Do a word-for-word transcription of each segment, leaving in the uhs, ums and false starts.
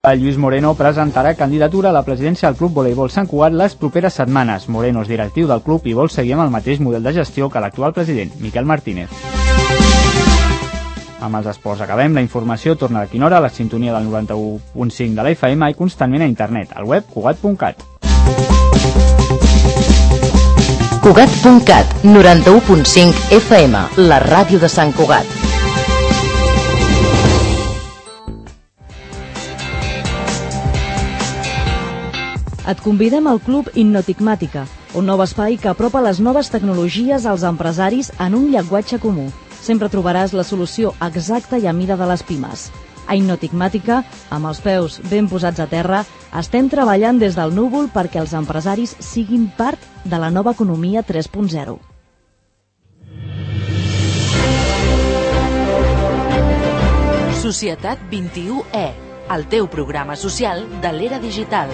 Lluís Moreno presentarà candidatura a la presidència del Club Voleibol Sant Cugat les properes setmanes. Moreno és directiu del club i vol seguir amb el mateix model de gestió que l'actual president, Miquel Martínez. Amb els esports acabem. La informació torna a quina hora a la sintonia del noranta-u punt cinc de la F M i constantment a internet, al web cugat punt cat. Cugat punt cat, noranta-u punt cinc F M, la ràdio de Sant Cugat. Et convidem al Club Innotigmàtica, un nou espai que apropa les noves tecnologies als empresaris en un llenguatge comú. Sempre trobaràs la solució exacta i a mida de les pimes. A Innotigmàtica, amb els peus ben posats a terra, estem treballant des del núvol perquè els empresaris siguin part de la nova economia tres punt zero. Societat vint-i-u E, el teu programa social de l'era digital.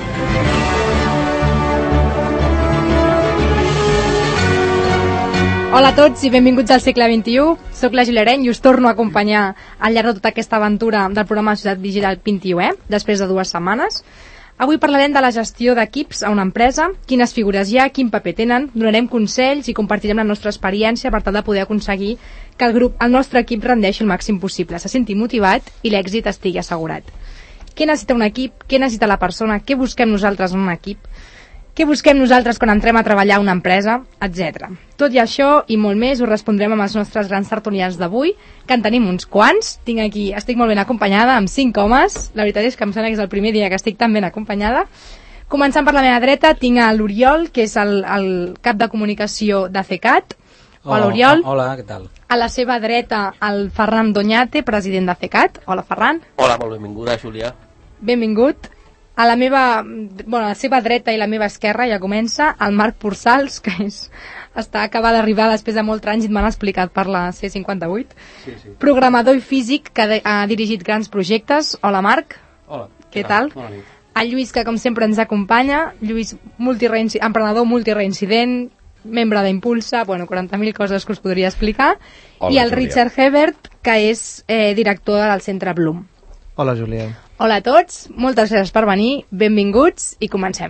Hola a tots i benvinguts al segle vint-i-u. Soc la Gil Areny i us torno a acompanyar al llarg de tota aquesta aventura del programa Societat Digital vint-i-u E, després de dues setmanes. Avui parlarem de la gestió d'equips a una empresa, quines figures hi ha, quin paper tenen, donarem consells i compartirem la nostra experiència per tal de poder aconseguir que el grup, el nostre equip rendeixi el màxim possible, se senti motivat i l'èxit estigui assegurat. Què necessita un equip? Què necessita la persona? Què busquem nosaltres en un equip? Què busquem nosaltres quan entrem a treballar a una empresa? etcètera. Tot i això i molt més ho respondrem amb els nostres grans tertulians d'avui, que en tenim uns quants. Tinc aquí, estic molt ben acompanyada, amb cinc homes. La veritat és que em sembla que és el primer dia que estic tan ben acompanyada. Començant per la meva dreta, tinc a l'Oriol, que és el, el cap de comunicació de CECAT. Hola, Oriol. Hola, què tal? A la seva dreta, el Ferran Doñate, president de CECAT. Hola, Ferran. Hola, molt benvinguda, Júlia. Benvingut. A la meva, bueno, a la seva dreta i la meva esquerra ja comença el Marc Porçals, que és, està acabat d'arribar després de molt trànsit, m'han explicat per la C cinquanta-vuit. Sí, sí. Programador i físic que de, ha dirigit grans projectes. Hola, Marc. Hola. Què tal? Bona nit. El Lluís, que com sempre ens acompanya. Lluís, multireinci... emprenedor multireincident, membre d'Impulsa, bueno, quaranta mil coses que us podria explicar. Hola, I el Júlia. Richard Hebert, que és eh, director del Centre Bloom. Hola, Júlia. Hola a tots, moltes gràcies per venir, benvinguts i comencem.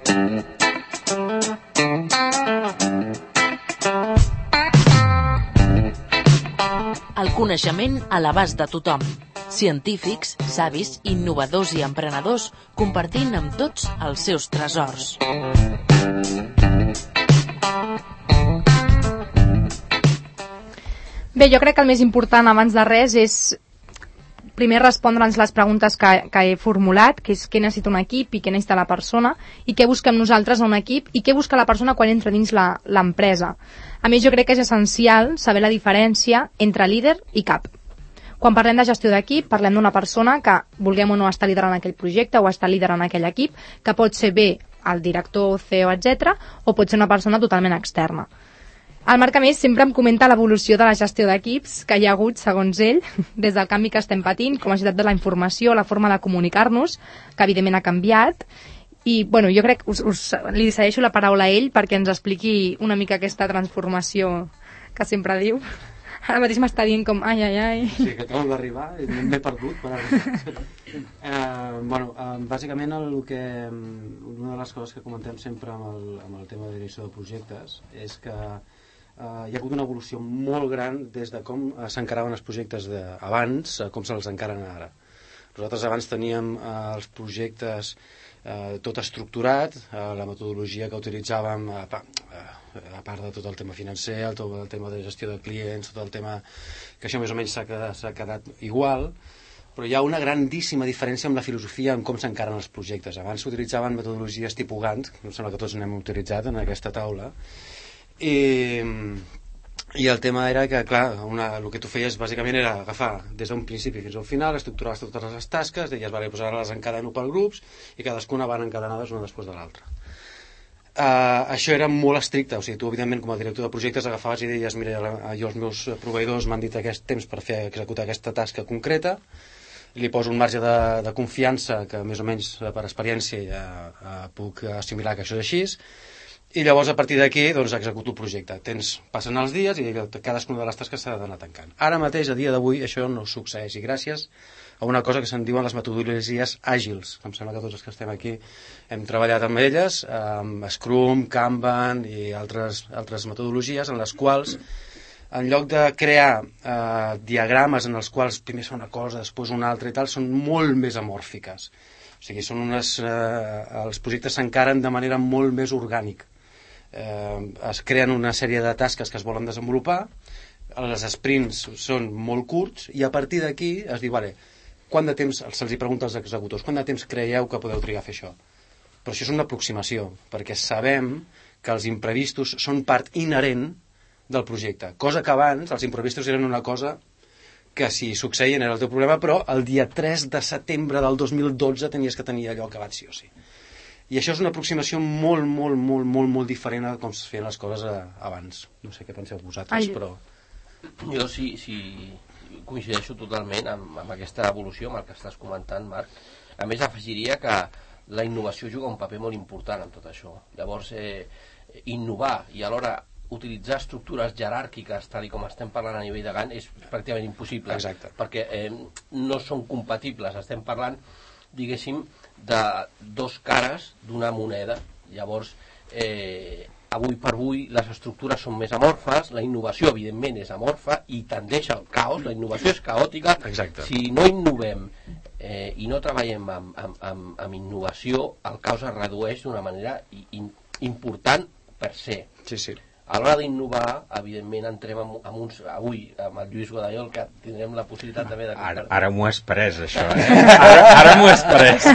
El coneixement a l'abast de tothom. Científics, savis, innovadors i emprenedors compartint amb tots els seus tresors. Bé, jo crec que el més important abans de res és primer respondre'ns les preguntes que, que he formulat, que és què necessita un equip i què necessita la persona, i què busquem nosaltres en un equip i què busca la persona quan entra dins la- l'empresa. A més, jo crec que és essencial saber la diferència entre líder i cap. Quan parlem de gestió d'equip, parlem d'una persona que vulguem o no estar liderant aquell projecte o estar liderant aquell equip, que pot ser bé el director, C E O, etcètera, o pot ser una persona totalment externa. El Marc, a més, sempre em comenta l'evolució de la gestió d'equips que hi ha hagut, segons ell, des del canvi que estem patint, com a societat de la informació, la forma de comunicar-nos, que evidentment ha canviat. I, bueno, jo crec que us, us, li cedeixo la paraula a ell perquè ens expliqui una mica aquesta transformació que sempre diu. Ara mateix m'està dient com, ai, ai, ai. Sí, que acabo d'arribar i m'he perdut per arribar. eh, bueno, eh, bàsicament el que, una de les coses que comentem sempre amb el, amb el tema de direcció de projectes és que Uh, hi ha hagut una evolució molt gran des de com uh, s'encaraven els projectes de, abans a com se'ls encaren ara. Nosaltres abans teníem uh, els projectes uh, tot estructurat, uh, la metodologia que utilitzàvem uh, pa, uh, a part de tot el tema financer, el, tot el tema de gestió de clients, tot el tema que això més o menys s'ha quedat, s'ha quedat igual, però hi ha una grandíssima diferència amb la filosofia en com s'encaren els projectes. Abans s'utilitzaven metodologies tipus Gantt, que em sembla que tots n'hem utilitzat en aquesta taula, I, i el tema era que, clar, una, el que tu feies bàsicament era agafar des d'un principi fins al final, estructurar totes les tasques, deies, vale, doncs ara les encadeno per grups i cadascuna van encadenades una després de l'altra. Uh, això era molt estricte, o sigui, tu evidentment com a director de projectes agafaves i deies, mira, jo els meus proveïdors m'han dit aquest temps per fer executar aquesta tasca concreta, li poso un marge de, de confiança que més o menys per experiència ja uh, puc assimilar que això és així. I llavors a partir d'aquí doncs, executo el projecte. Tens, passen els dies i cadascuna de les tasques s'ha d'anar tancant. Ara mateix, a dia d'avui, això no succeeix i gràcies a una cosa que se'n diuen les metodologies àgils. Em sembla que tots els que estem aquí hem treballat amb elles, amb Scrum, Kanban i altres, altres metodologies en les quals, en lloc de crear eh, diagrames en els quals primer es fa una cosa, després una altra i tal, són molt més amòrfiques. O sigui, són unes, eh, els projectes s'encaren de manera molt més orgànica. Eh, es creen una sèrie de tasques que es volen desenvolupar, les sprints són molt curts i a partir d'aquí es diu, vale, quant de temps, se'ls hi pregunta als executors, quant de temps creieu que podeu trigar a fer això? Però això és una aproximació, perquè sabem que els imprevistos són part inherent del projecte, cosa que abans els imprevistos eren una cosa que si succeïen era el teu problema, però el dia tres de setembre del dos mil dotze tenies que tenir allò acabat sí o sí. I això és una aproximació molt, molt, molt, molt, molt diferent a com es feien les coses abans. No sé què penseu vosaltres, Ai. però... Jo sí, sí coincideixo totalment amb, amb aquesta evolució, amb el que estàs comentant, Marc. A més, afegiria que la innovació juga un paper molt important en tot això. Llavors, eh, innovar i alhora utilitzar estructures jeràrquiques, tal i com estem parlant a nivell de Gantt, és pràcticament impossible. Exacte. Perquè eh, no són compatibles. Estem parlant, diguéssim, de dos cares d'una moneda. Llavors, eh, avui per avui les estructures són més amorfes, la innovació evidentment és amorfa i tendeix al caos, la innovació és caòtica. Exacte. Si no innovem eh, i no treballem amb, amb, amb, amb innovació, el caos es redueix d'una manera in, important per ser. Sí, sí. A l'hora d'innovar, evidentment, entrem amb, amb uns... Avui, amb el Lluís Godallol, que tindrem la possibilitat també de... Ara, ara m'ho has pres, això, eh? Ara, ara m'ho has pres.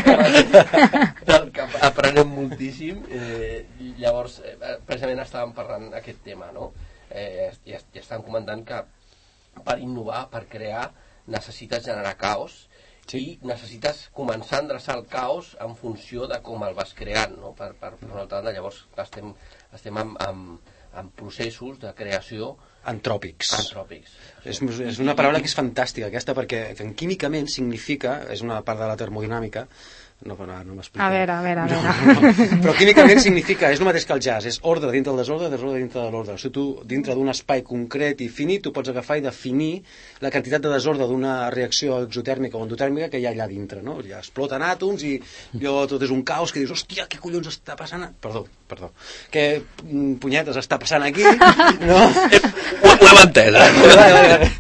Del que aprenem moltíssim. Eh, llavors, eh, precisament estàvem parlant aquest tema, no? Eh, i, I estàvem comentant que per innovar, per crear, necessites generar caos, sí. I necessites començar a endreçar el caos en funció de com el vas creant, no? Per, per, per una altra banda, llavors estem, estem amb... amb en processos de creació antròpics. antròpics. És, és una paraula que és fantàstica aquesta, perquè químicament significa, és una part de la termodinàmica, no, no, no m'explico. A veure, a veure, a veure. No, no, però químicament significa, és el mateix que el jazz, és ordre dintre del desordre, desordre dintre de l'ordre. O sigui, tu, dintre d'un espai concret i finit, tu pots agafar i definir la quantitat de desordre d'una reacció exotèrmica o endotèrmica que hi ha allà dintre, no? Ja exploten àtoms i allò tot és un caos que dius, hòstia, què collons està passant? Perdó, perdó. Què punyetes està passant aquí? No? Ho, ho hem entès, eh?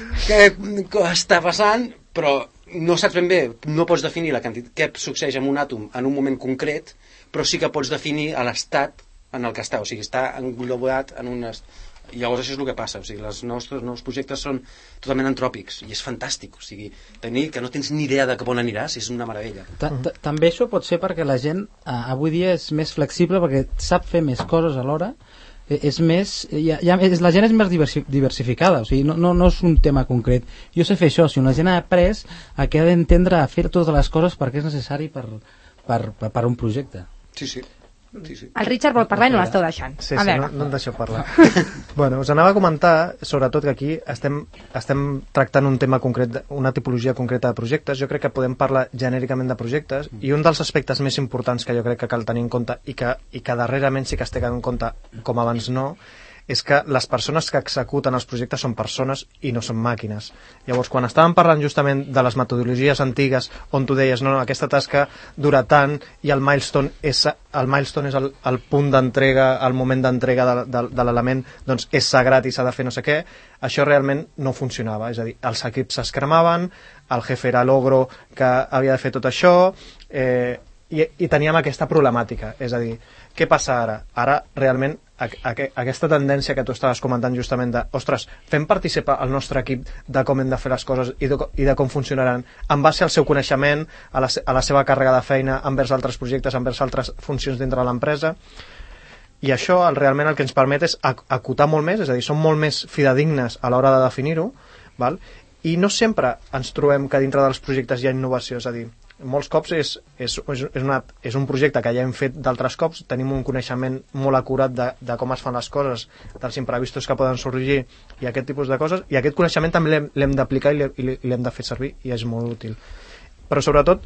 Què està passant? Però no saps ben bé, no pots definir la quantitat, què succeeix amb un àtom en un moment concret, però sí que pots definir l'estat en el que està, o sigui, està englobat en un... I llavors això és el que passa, o sigui, els nostres nous projectes són totalment antròpics, i és fantàstic, o sigui, tenir que no tens ni idea de cap on aniràs, és una meravella. També això pot ser perquè la gent eh, avui dia és més flexible, perquè sap fer més coses alhora, és més, ja, ja, és, la gent és més diversificada, o sigui, no, no, no és un tema concret. Jo sé fer això, si una gent ha après a què ha d'entendre a fer totes les coses perquè és necessari per, per, per, per un projecte. Sí, sí. Sí, sí. El Richard vol parlar i no l'esteu deixant. Sí, sí, no, no em deixeu parlar. Bueno, us anava a comentar, sobretot que aquí estem, estem tractant un tema concret, una tipologia concreta de projectes. Jo crec que podem parlar genèricament de projectes i un dels aspectes més importants que jo crec que cal tenir en compte i que, i que darrerament sí que es té en compte, com abans no, és que les persones que executen els projectes són persones i no són màquines. Llavors, quan estàvem parlant justament de les metodologies antigues, on tu deies, no, no, aquesta tasca dura tant i el milestone és, el milestone és el, el punt d'entrega, el moment d'entrega de, de, de l'element, doncs és sagrat i s'ha de fer no sé què, això realment no funcionava. És a dir, els equips es cremaven, el jefe era l'ogro que havia de fer tot això, eh, i, i teníem aquesta problemàtica. És a dir, què passa ara? Ara, realment, aquesta tendència que tu estaves comentant justament de, ostres, fem participar el nostre equip de com hem de fer les coses i de, i de com funcionaran en base al seu coneixement, a la, a la seva càrrega de feina envers altres projectes, envers altres funcions dintre de l'empresa, i això el, realment el que ens permet és acotar molt més, és a dir, som molt més fidedignes a l'hora de definir-ho, val? I no sempre ens trobem que dintre dels projectes hi ha innovació, és a dir, molts cops és, és, és, una, és un projecte que ja hem fet d'altres cops, tenim un coneixement molt acurat de, de com es fan les coses, dels imprevistos que poden sorgir i aquest tipus de coses, i aquest coneixement també l'hem d'aplicar i l'hem de fer servir i és molt útil. Però sobretot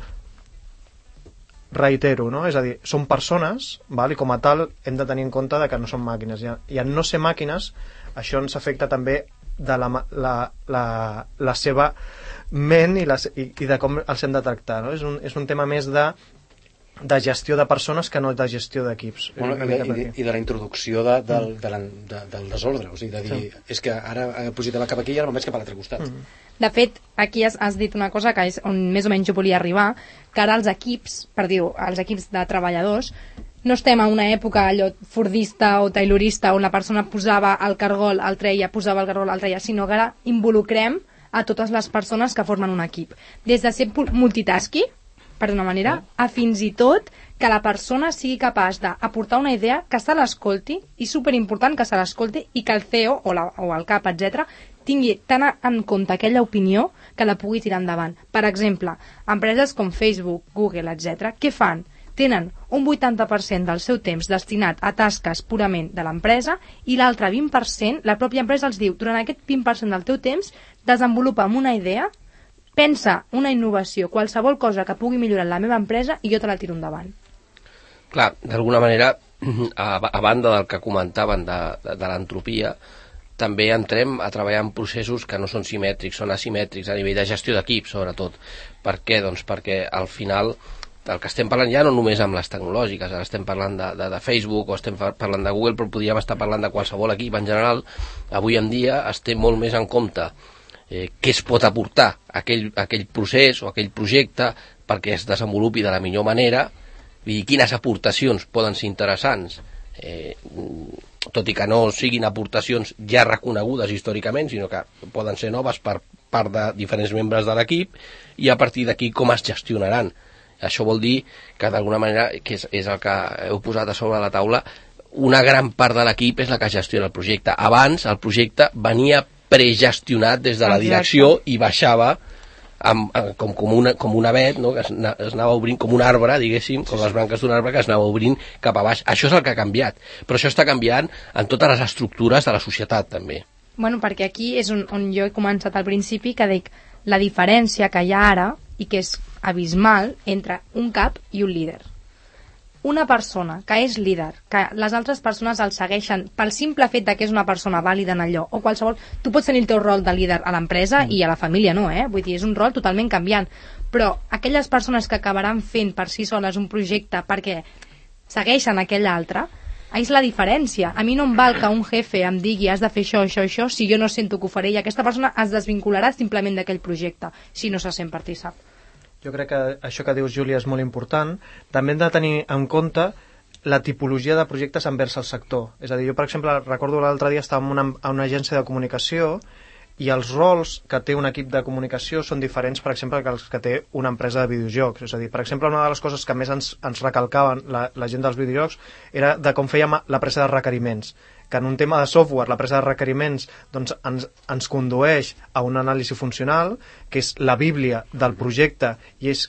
reitero, no? És a dir, són persones, val? I com a tal hem de tenir en compte de que no són màquines, i, i en no ser màquines això ens afecta també de la, la, la, la seva ment i, les, i, i de com els hem de tractar, no? És un, és un tema més de de gestió de persones que no de gestió d'equips. Bueno, i, i, I de la introducció de, del, de la, de, del desordre, o sigui, de dir, sí. és que ara he positat cap aquí i ara me'n vaig cap a l'altre costat. Mm. De fet, aquí has, has dit una cosa que és on més o menys jo volia arribar, que ara els equips, per dir-ho, els equips de treballadors, no estem a una època allò fordista o taylorista on la persona posava el cargol, el treia, posava el cargol, el treia, sinó que ara involucrem a totes les persones que formen un equip. Des de ser multitasking, per d'una manera, a fins i tot que la persona sigui capaç d'aportar una idea, que se l'escolti, i superimportant que se l'escolti, i que el C E O o, la, o el cap, etcètera, tingui tan en compte aquella opinió que la pugui tirar endavant. Per exemple, empreses com Facebook, Google, etcètera, què fan? Tenen un vuitanta per cent del seu temps destinat a tasques purament de l'empresa i l'altre vint per cent, la pròpia empresa els diu, durant aquest vint per cent del teu temps, desenvolupa una idea, pensa una innovació, qualsevol cosa que pugui millorar la meva empresa i jo te la tiro endavant. Clar, d'alguna manera, a, a banda del que comentaven de, de, de l'entropia, també entrem a treballar en processos que no són simètrics, són asimètrics a nivell de gestió d'equips, sobretot. Per què? Doncs perquè al final el que estem parlant ja no només amb les tecnològiques, ara estem parlant de, de, de Facebook o estem parlant de Google, però podríem estar parlant de qualsevol equip en general. Avui en dia es té molt més en compte Eh, què es pot aportar a aquell, a aquell procés o a aquell projecte perquè es desenvolupi de la millor manera i quines aportacions poden ser interessants, eh, tot i que no siguin aportacions ja reconegudes històricament, sinó que poden ser noves per part de diferents membres de l'equip, i a partir d'aquí com es gestionaran. Això vol dir que d'alguna manera, que és, és el que heu posat a sobre la taula, una gran part de l'equip és la que gestiona el projecte. Abans el projecte venia pregestionat des de la direcció i baixava amb, com, com, una, com una vet, no? Que es, es anava obrint com un arbre, diguéssim, com les branques d'un arbre que es anava obrint cap a baix. Això és el que ha canviat, però això està canviant en totes les estructures de la societat també. Bueno, perquè aquí és on, on jo he començat al principi, que dic la diferència que hi ha ara i que és abismal entre un cap i un líder. Una persona que és líder, que les altres persones el segueixen pel simple fet de que és una persona vàlida en allò, o qualsevol... Tu pots tenir el teu rol de líder a l'empresa mm. i a la família no, eh? Vull dir, és un rol totalment canviant. Però aquelles persones que acabaran fent per si soles un projecte perquè segueixen aquell altre, és la diferència. A mi no em val que un jefe em digui has de fer això, això, això, si jo no sento que ho faré, i aquesta persona es desvincularà simplement d'aquell projecte, si no se sent partícip. Jo crec que això que dius, Júlia, és molt important. També hem de tenir en compte la tipologia de projectes envers el sector. És a dir, jo, per exemple, recordo l'altre dia estava en una, en una agència de comunicació i els rols que té un equip de comunicació són diferents, per exemple, que els que té una empresa de videojocs. És a dir, per exemple, una de les coses que més ens, ens recalcaven la, la gent dels videojocs era de com fèiem la presa de requeriments, que en un tema de software la presa de requeriments doncs, ens, ens condueix a un anàlisi funcional, que és la bíblia del projecte i és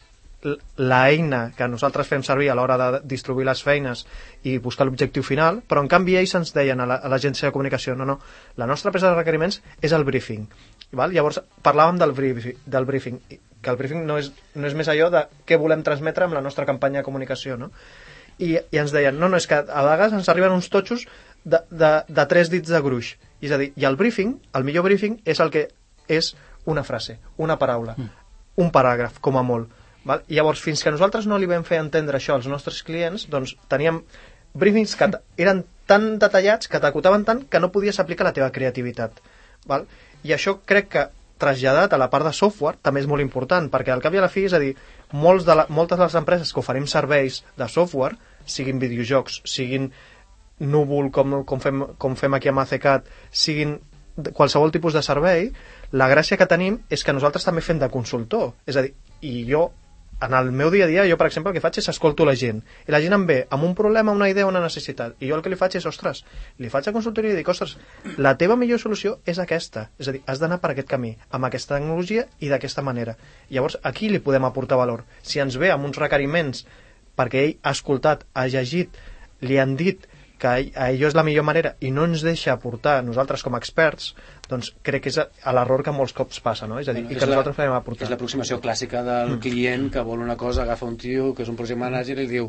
l'eina que nosaltres fem servir a l'hora de distribuir les feines i buscar l'objectiu final, però en canvi ells ens deien a l'agència de comunicació no, no, la nostra presa de requeriments és el briefing, val? Llavors parlàvem del briefing, del briefing que el briefing no és, no és més allò de què volem transmetre amb la nostra campanya de comunicació, no? I, i ens deien, no, no, és que a vegades ens arriben uns totxos de, de, de tres dits de gruix, és a dir, i el briefing, el millor briefing és el que és una frase, una paraula, mm. un paràgraf, com a molt. Val? I llavors, fins que nosaltres no li vam fer entendre això als nostres clients, doncs teníem briefings que eren tan detallats, que t'acotaven tant, que no podies aplicar la teva creativitat. Val? I això crec que, traslladat a la part de software, també és molt important, perquè al cap i a la fi, és a dir, molts de la, moltes de les empreses que oferim serveis de software, siguin videojocs, siguin Núvol, com, com, fem, com fem aquí a Macecat, siguin qualsevol tipus de servei, la gràcia que tenim és que nosaltres també fem de consultor. És a dir, i jo, en el meu dia a dia, jo, per exemple, el que faig és escolto la gent. I la gent em ve amb un problema, una idea, una necessitat. I jo el que li faig és, ostres, li faig a consultoria i dic, ostres, la teva millor solució és aquesta. És a dir, has d'anar per aquest camí, amb aquesta tecnologia i d'aquesta manera. Llavors, aquí li podem aportar valor. Si ens ve amb uns requeriments perquè ell ha escoltat, ha llegit, li han dit que allò és la millor manera i no ens deixa aportar nosaltres com a experts, doncs crec que és a l'error que molts cops passa, no? És a dir, bueno, i que nosaltres podem aportar. És l'aproximació clàssica del mm. client que vol una cosa, agafa un tio que és un project manager i diu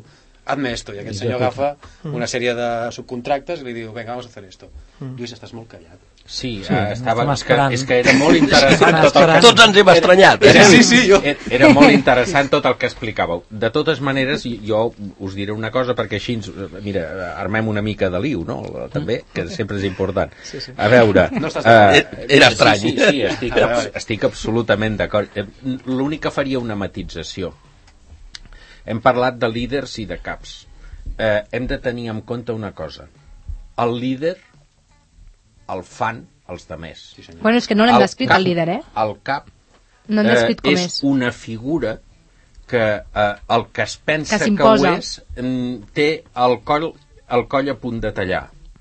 hazme esto, i aquest senyor agafa una sèrie de subcontractes i li diu, venga, vamos a hacer esto. Lluís, estàs molt callat. Sí, sí uh, estava, és, que, és que era molt interessant tot el que... Tots ens hem estranyat. Era, sí, sí, jo. Era molt interessant tot el que explicàveu. De totes maneres, jo us diré una cosa, perquè així, mira, armem una mica de liu, no? També, que sempre és important. Sí, sí. A veure... No estàs uh, era estrany. Sí, sí, sí estic, estic absolutament d'acord. L'únic que faria una matització. Hem parlat de líders i de caps. Eh, hem de tenir en compte una cosa. El líder el fan els demés. Sí, bueno, és que no l'hem descrit, el líder, eh? El cap no hem descrit com eh, és, és una figura que eh, el que es pensa que, que ho és té el coll, el coll a punt de tallar.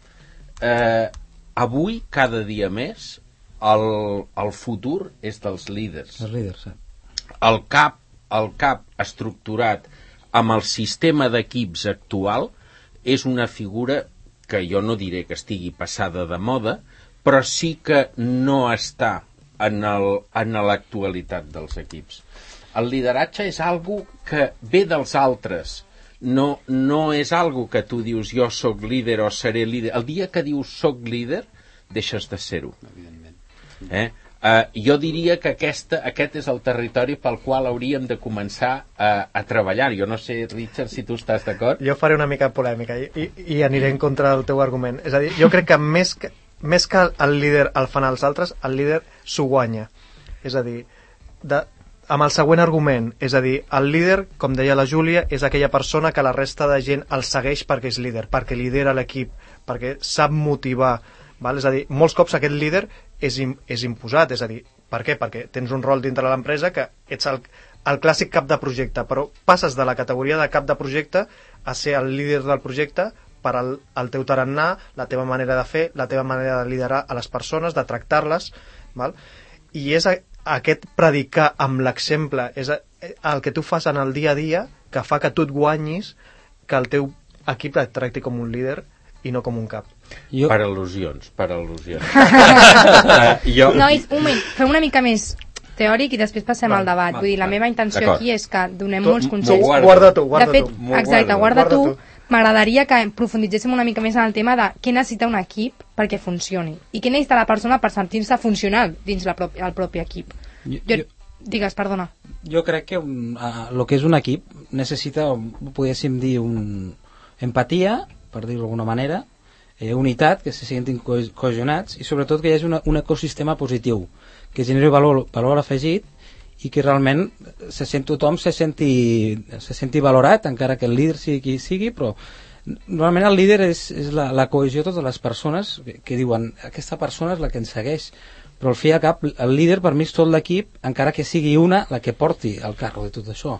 Eh, avui, cada dia més, el, el futur és dels líders. Els líders, sí. El cap, el cap estructurat amb el sistema d'equips actual és una figura que jo no diré que estigui passada de moda, però sí que no està en l'actualitat dels equips. El lideratge és algo que ve dels altres, no, no és algo que tu dius jo sóc líder o seré líder. El dia que dius sóc líder, deixes de ser-ho. Eh? Uh, jo diria que aquesta, aquest és el territori pel qual hauríem de començar a, a treballar. Jo no sé, Richard, si tu estàs d'acord. Jo faré una mica polèmica i, i, i aniré en contra del teu argument. És a dir, jo crec que més que, més que el líder el fan els altres, el líder s'ho guanya. És a dir, de, amb el següent argument, és a dir, el líder, com deia la Júlia, és aquella persona que la resta de gent el segueix perquè és líder, perquè lidera l'equip, perquè sap motivar. Val? És a dir, molts cops aquest líder és, im, és imposat, és a dir, per què? Perquè tens un rol dintre de l'empresa que ets el, el clàssic cap de projecte, però passes de la categoria de cap de projecte a ser el líder del projecte per al, el teu tarannà, la teva manera de fer, la teva manera de liderar a les persones, de tractar-les, val? I és a, aquest predicar amb l'exemple, és a, el que tu fas en el dia a dia que fa que tu et guanyis que el teu equip et tracti com un líder i no com un cap. Jo... Per al·lusions, per al·lusions. uh, jo... Nois, un moment, fem una mica més teòric i després passem va, al debat. Va, Vull dir, la va. meva intenció aquí és que donem tu, molts consells. Guarda, guarda tu, guarda de fet, tu. Exacte, guarda, guarda tu. tu. M'agradaria que profunditzéssim una mica més en el tema de què necessita un equip perquè funcioni i què necessita la persona per sentir-se funcional dins la propi, el propi equip. Jo, jo... Digues, perdona. Jo crec que un, uh, el que és un equip necessita, podríem dir, un empatia, per dir-ho d'alguna manera, eh, unitat, que se sentin co cohesionats i sobretot que hi hagi una, un ecosistema positiu, que generi valor, valor afegit i que realment se sent, tothom se senti, se senti valorat, encara que el líder sigui qui sigui, però normalment el líder és, és la, la cohesió de totes les persones que, que diuen aquesta persona és la que ens segueix, però al fi i al cap el líder per mi és tot l'equip, encara que sigui una la que porti el carro de tot això.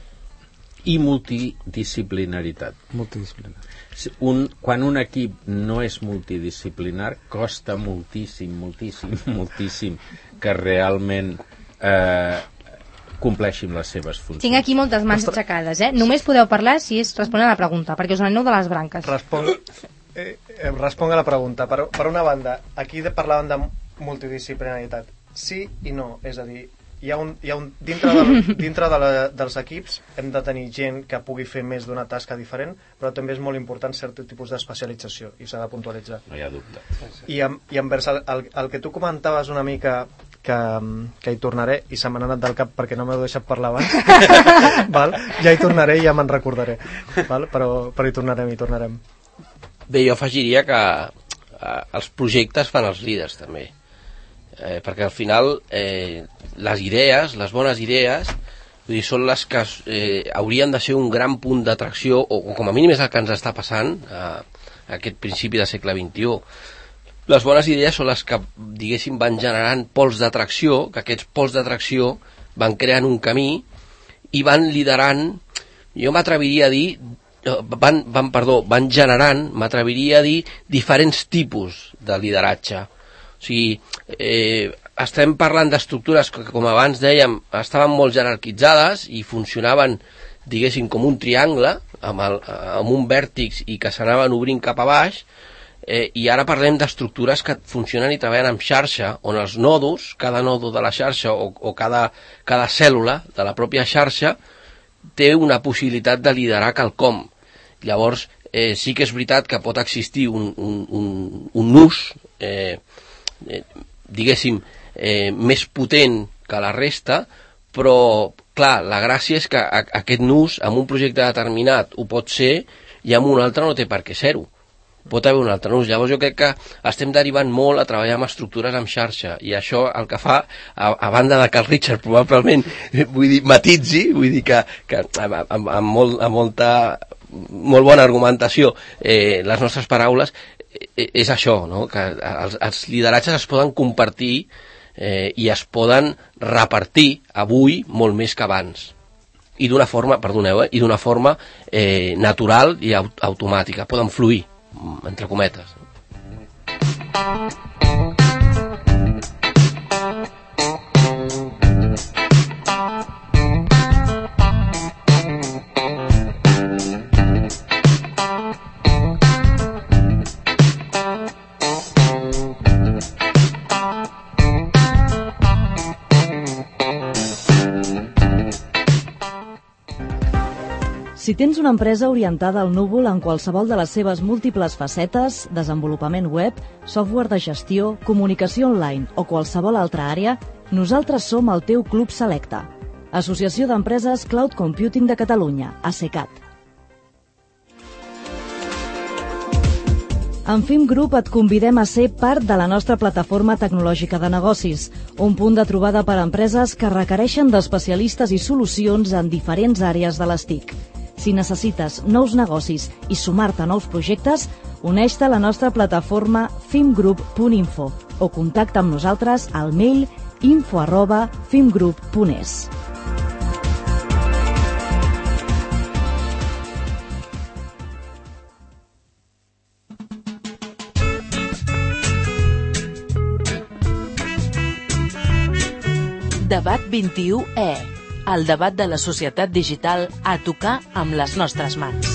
I multidisciplinaritat. Multidisciplinaritat. Un, quan un equip no és multidisciplinar costa moltíssim, moltíssim, moltíssim que realment eh, compleixin les seves funcions. Tinc aquí moltes mans Ostres. aixecades, eh? Només podeu parlar si és respondre a la pregunta, perquè us aneu de les branques. Respon, eh, eh, responc a la pregunta. Per, per una banda, aquí de parlaven de multidisciplinaritat. Sí i no, és a dir, hi ha un, hi ha un, dintre, del, dintre de la, dels equips hem de tenir gent que pugui fer més d'una tasca diferent, però també és molt important cert tipus d'especialització i s'ha de puntualitzar. No hi ha dubte. I, i envers el, el, el que tu comentaves una mica que, que hi tornaré i se m'ha anat del cap perquè no m'heu deixat parlar abans val? Ja hi tornaré i ja me'n recordaré, val? Però, però hi tornarem, hi tornarem. Bé, jo afegiria que eh, els projectes fan els líders també. Eh, perquè al final eh, les idees, les bones idees vull dir, són les que eh, haurien de ser un gran punt d'atracció o, o com a mínim és el que ens està passant a, a aquest principi del segle vint-i-u. Les bones idees són les que diguéssim van generant pols d'atracció, que aquests pols d'atracció van creant un camí i van liderant, jo m'atreviria a dir van, van, perdó, van generant, m'atreviria a dir diferents tipus de lideratge. O sigui, eh, estem parlant d'estructures que, com abans dèiem, estaven molt jerarquitzades i funcionaven, diguéssim, com un triangle, amb, el, amb un vèrtex i que s'anaven obrint cap a baix, eh, i ara parlem d'estructures que funcionen i treballen en xarxa, on els nodos, cada nodo de la xarxa o, o cada, cada cèl·lula de la pròpia xarxa té una possibilitat de liderar quelcom. Llavors, eh, sí que és veritat que pot existir un, un, un, un nus, eh, eh, diguéssim, eh, més potent que la resta, però, clar, la gràcia és que a, aquest nus, en un projecte determinat, ho pot ser, i en un altre no té per què ser-ho. Pot haver un altre nus. Llavors jo crec que estem derivant molt a treballar amb estructures en xarxa, i això el que fa, a, a banda de que el Richard probablement, vull dir, matitzi, vull dir que, que amb, amb, amb, molt, amb molta molt bona argumentació eh, les nostres paraules, eh, és això, no? Que els, els lideratges es poden compartir eh, i es poden repartir avui molt més que abans, i d'una forma, perdoneu, eh, i d'una forma eh, natural i aut automàtica, poden fluir, entre cometes. Si tens una empresa orientada al núvol en qualsevol de les seves múltiples facetes, desenvolupament web, software de gestió, comunicació online o qualsevol altra àrea, nosaltres som el teu Club Selecta. Associació d'Empreses Cloud Computing de Catalunya, ASECAT. En Fim Group et convidem a ser part de la nostra plataforma tecnològica de negocis, un punt de trobada per a empreses que requereixen d'especialistes i solucions en diferents àrees de les T I C. Si necessites nous negocis i sumar-te a nous projectes, uneix-te a la nostra plataforma fimgroup punt info o contacta amb nosaltres al mail info arroba fimgroup punt es. Debat vint-i-u E, el debat de la societat digital a tocar amb les nostres mans.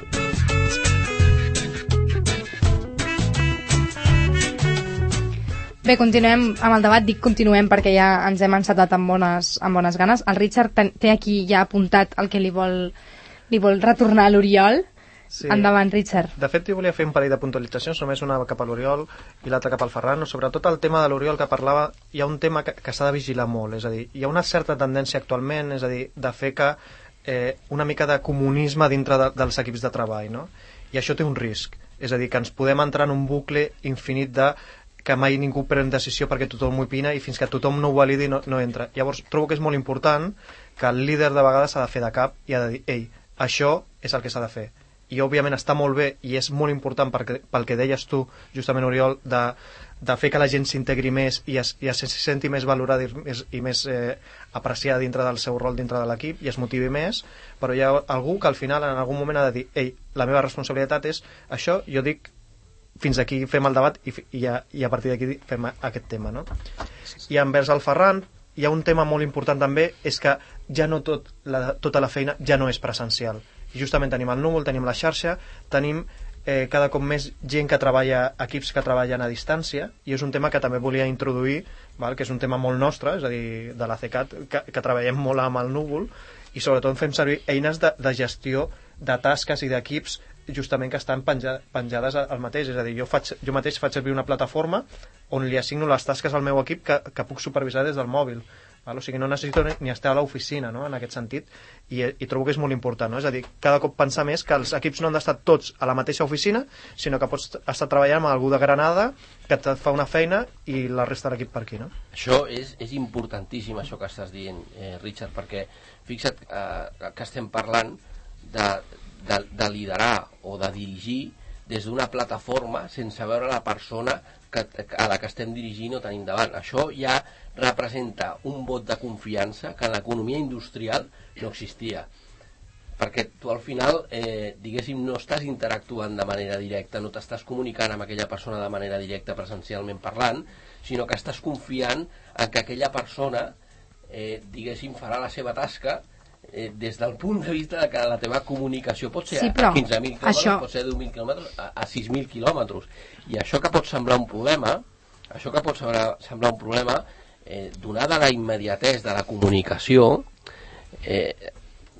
Bé, continuem amb el debat, dic continuem perquè ja ens hem encetat amb bones, amb bones ganes. El Richard té aquí ja apuntat el que li vol, li vol retornar a l'Oriol. Sí. Endavant, Richard. De fet, jo volia fer un parell de puntualitzacions, només una cap a l'Oriol i l'altra cap al Ferran. Sobretot el tema de l'Oriol que parlava, hi ha un tema que, que s'ha de vigilar molt, és a dir, hi ha una certa tendència actualment, és a dir, de fer que eh, una mica de comunisme dintre de, dels equips de treball, no? I això té un risc, és a dir, que ens podem entrar en un bucle infinit de que mai ningú pren decisió perquè tothom ho opina i fins que tothom no ho validi no, no entra. Llavors, trobo que és molt important que el líder de vegades s'ha de fer de cap i ha de dir, ei, això és el que s'ha de fer. I òbviament està molt bé i és molt important perquè, pel que deies tu justament, Oriol, de, de fer que la gent s'integri més i es, i es senti més valorada i més, i més eh, apreciada dintre del seu rol dintre de l'equip i es motivi més, però hi ha algú que al final en algun moment ha de dir, ei, la meva responsabilitat és això, jo dic fins aquí fem el debat i, i, a, i a partir d'aquí fem aquest tema, no? I envers el Ferran hi ha un tema molt important també, és que ja no tot la, tota la feina ja no és presencial. I justament tenim el núvol, tenim la xarxa, tenim eh, cada cop més gent que treballa, equips que treballen a distància, i és un tema que també volia introduir, val? Que és un tema molt nostre, és a dir, de l'A C CAT, que, que treballem molt amb el núvol, i sobretot fem servir eines de, de gestió de tasques i d'equips justament que estan penja, penjades al mateix, és a dir, jo, faig, jo mateix faig servir una plataforma on li assigno les tasques al meu equip que, que puc supervisar des del mòbil. Val? O sigui, no necessito ni estar a l'oficina, no? En aquest sentit, i, i trobo que és molt important, no? És a dir, cada cop pensar més que els equips no han d'estar tots a la mateixa oficina, sinó que pots estar treballant amb algú de Granada que et fa una feina i la resta de l'equip per aquí, no? Això és, és importantíssim, això que estàs dient, eh, Richard, perquè fixa't eh, que estem parlant de, de, de liderar o de dirigir des d'una plataforma sense veure la persona que, a la que estem dirigint o tenim davant. Això ja representa un vot de confiança que en l'economia industrial no existia, perquè tu al final eh, diguéssim no estàs interactuant de manera directa, no t'estàs comunicant amb aquella persona de manera directa presencialment parlant, sinó que estàs confiant en que aquella persona eh, diguéssim farà la seva tasca eh, des del punt de vista de que la teva comunicació pot ser sí, a quinze mil quilòmetres, això... pot ser a deu mil quilòmetres, a, a sis mil quilòmetres, i això que pot semblar un problema, això que pot semblar, semblar un problema, eh, donada la immediatesa de la comunicació, eh,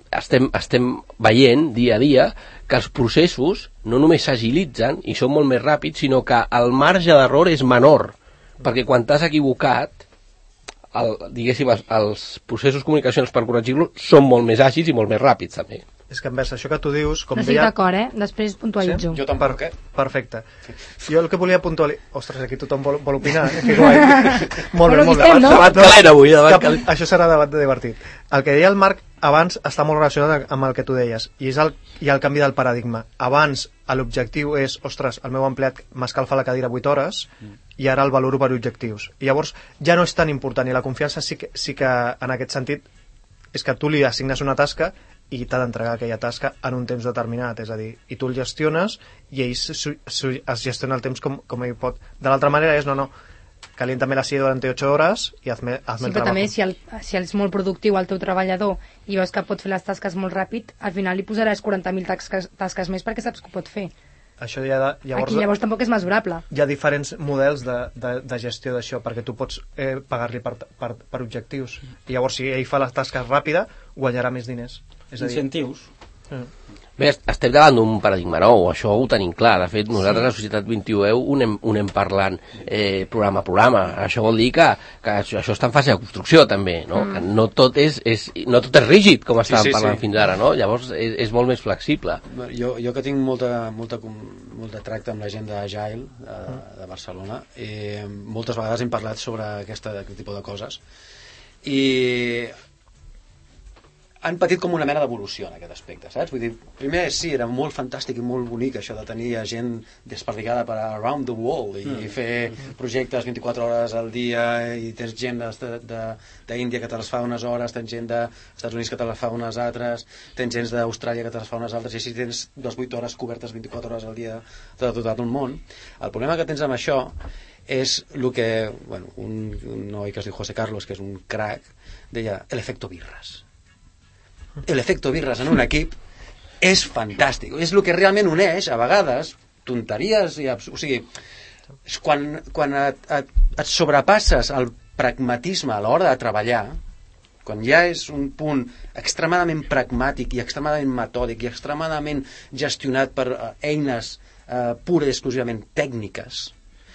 estem, estem veient dia a dia que els processos no només s'agilitzen i són molt més ràpids, sinó que el marge d'error és menor, perquè quan t'has equivocat, el, diguéssim, els, els processos comunicacions per corregir-lo són molt més àgils i molt més ràpids també. És que envers això que tu dius... Com no estic deia... d'acord, eh? Després puntualitzo. Sí? Jo tampoc, eh? Perfecte. Jo el que volia puntualitzar... Ostres, aquí tothom vol, vol opinar. Eh? Que guai. molt bé, molt bé. No? Debat calent avui. Debat calent. Això serà debat de divertit. El que deia el Marc abans està molt relacionat amb el que tu deies, i és el, i el canvi del paradigma. Abans l'objectiu és, ostres, el meu empleat m'escalfa la cadira vuit hores, i ara el valoro per objectius. I llavors ja no és tan important, i la confiança sí que, sí que en aquest sentit és que tu li assignes una tasca i t'ha d'entregar aquella tasca en un temps determinat, és a dir, i tu el gestiones i ell su, su, es gestiona el temps com, com ell pot. De l'altra manera és, no, no, caliéntame la silla durante ocho horas i hazme, hazme sí, el però trabajo. també si, el, si és molt productiu el teu treballador i veus que pot fer les tasques molt ràpid, al final li posaràs quaranta mil tasques, tasques més perquè saps que ho pot fer. Això ja de, llavors, aquí llavors tampoc és mesurable. Hi ha diferents models de, de, de gestió d'això, perquè tu pots eh, pagar-li per, per, per objectius, i llavors si ell fa les tasques ràpida guanyarà més diners. És a dir, incentius. Eh. Bé, estem davant d'un paradigma nou, això ho tenim clar. De fet, nosaltres a Societat vint-i-u ho anem, ho anem parlant eh, programa a programa. Això vol dir que, que això, això està en fase de construcció, també, no? Mm. Que no tot és, és, no tot és rígid, com estàvem sí, sí, parlant sí. fins ara, no? Llavors és, és molt més flexible. Jo, jo que tinc molta, molta, molta tracte amb la gent d'Agile de, de Barcelona, eh, moltes vegades hem parlat sobre aquesta, aquest tipus de coses, i han patit com una mena d'evolució en aquest aspecte, saps? Vull dir, primer sí, era molt fantàstic i molt bonic això de tenir gent desperdigada per around the world i mm. fer projectes vint-i-quatre hores al dia, i tens gent d'Índia que te les fa unes hores, tens gent dels Estats Units que te les fa unes altres, tens gent d'Austràlia que te les fa unes altres, i així tens les vuit hores cobertes vint-i-quatre hores al dia de tot el món. El problema que tens amb això és el que, bueno, un, un noi que es diu José Carlos, que és un crack, deia, el efecto birras. El efecto birras en un equip és fantàstic, és el que realment uneix a vegades tonteries i, o sigui, és quan, quan et, et, et sobrepasses el pragmatisme a l'hora de treballar, quan ja és un punt extremadament pragmàtic i extremadament metòdic i extremadament gestionat per uh, eines uh, pura i exclusivament tècniques,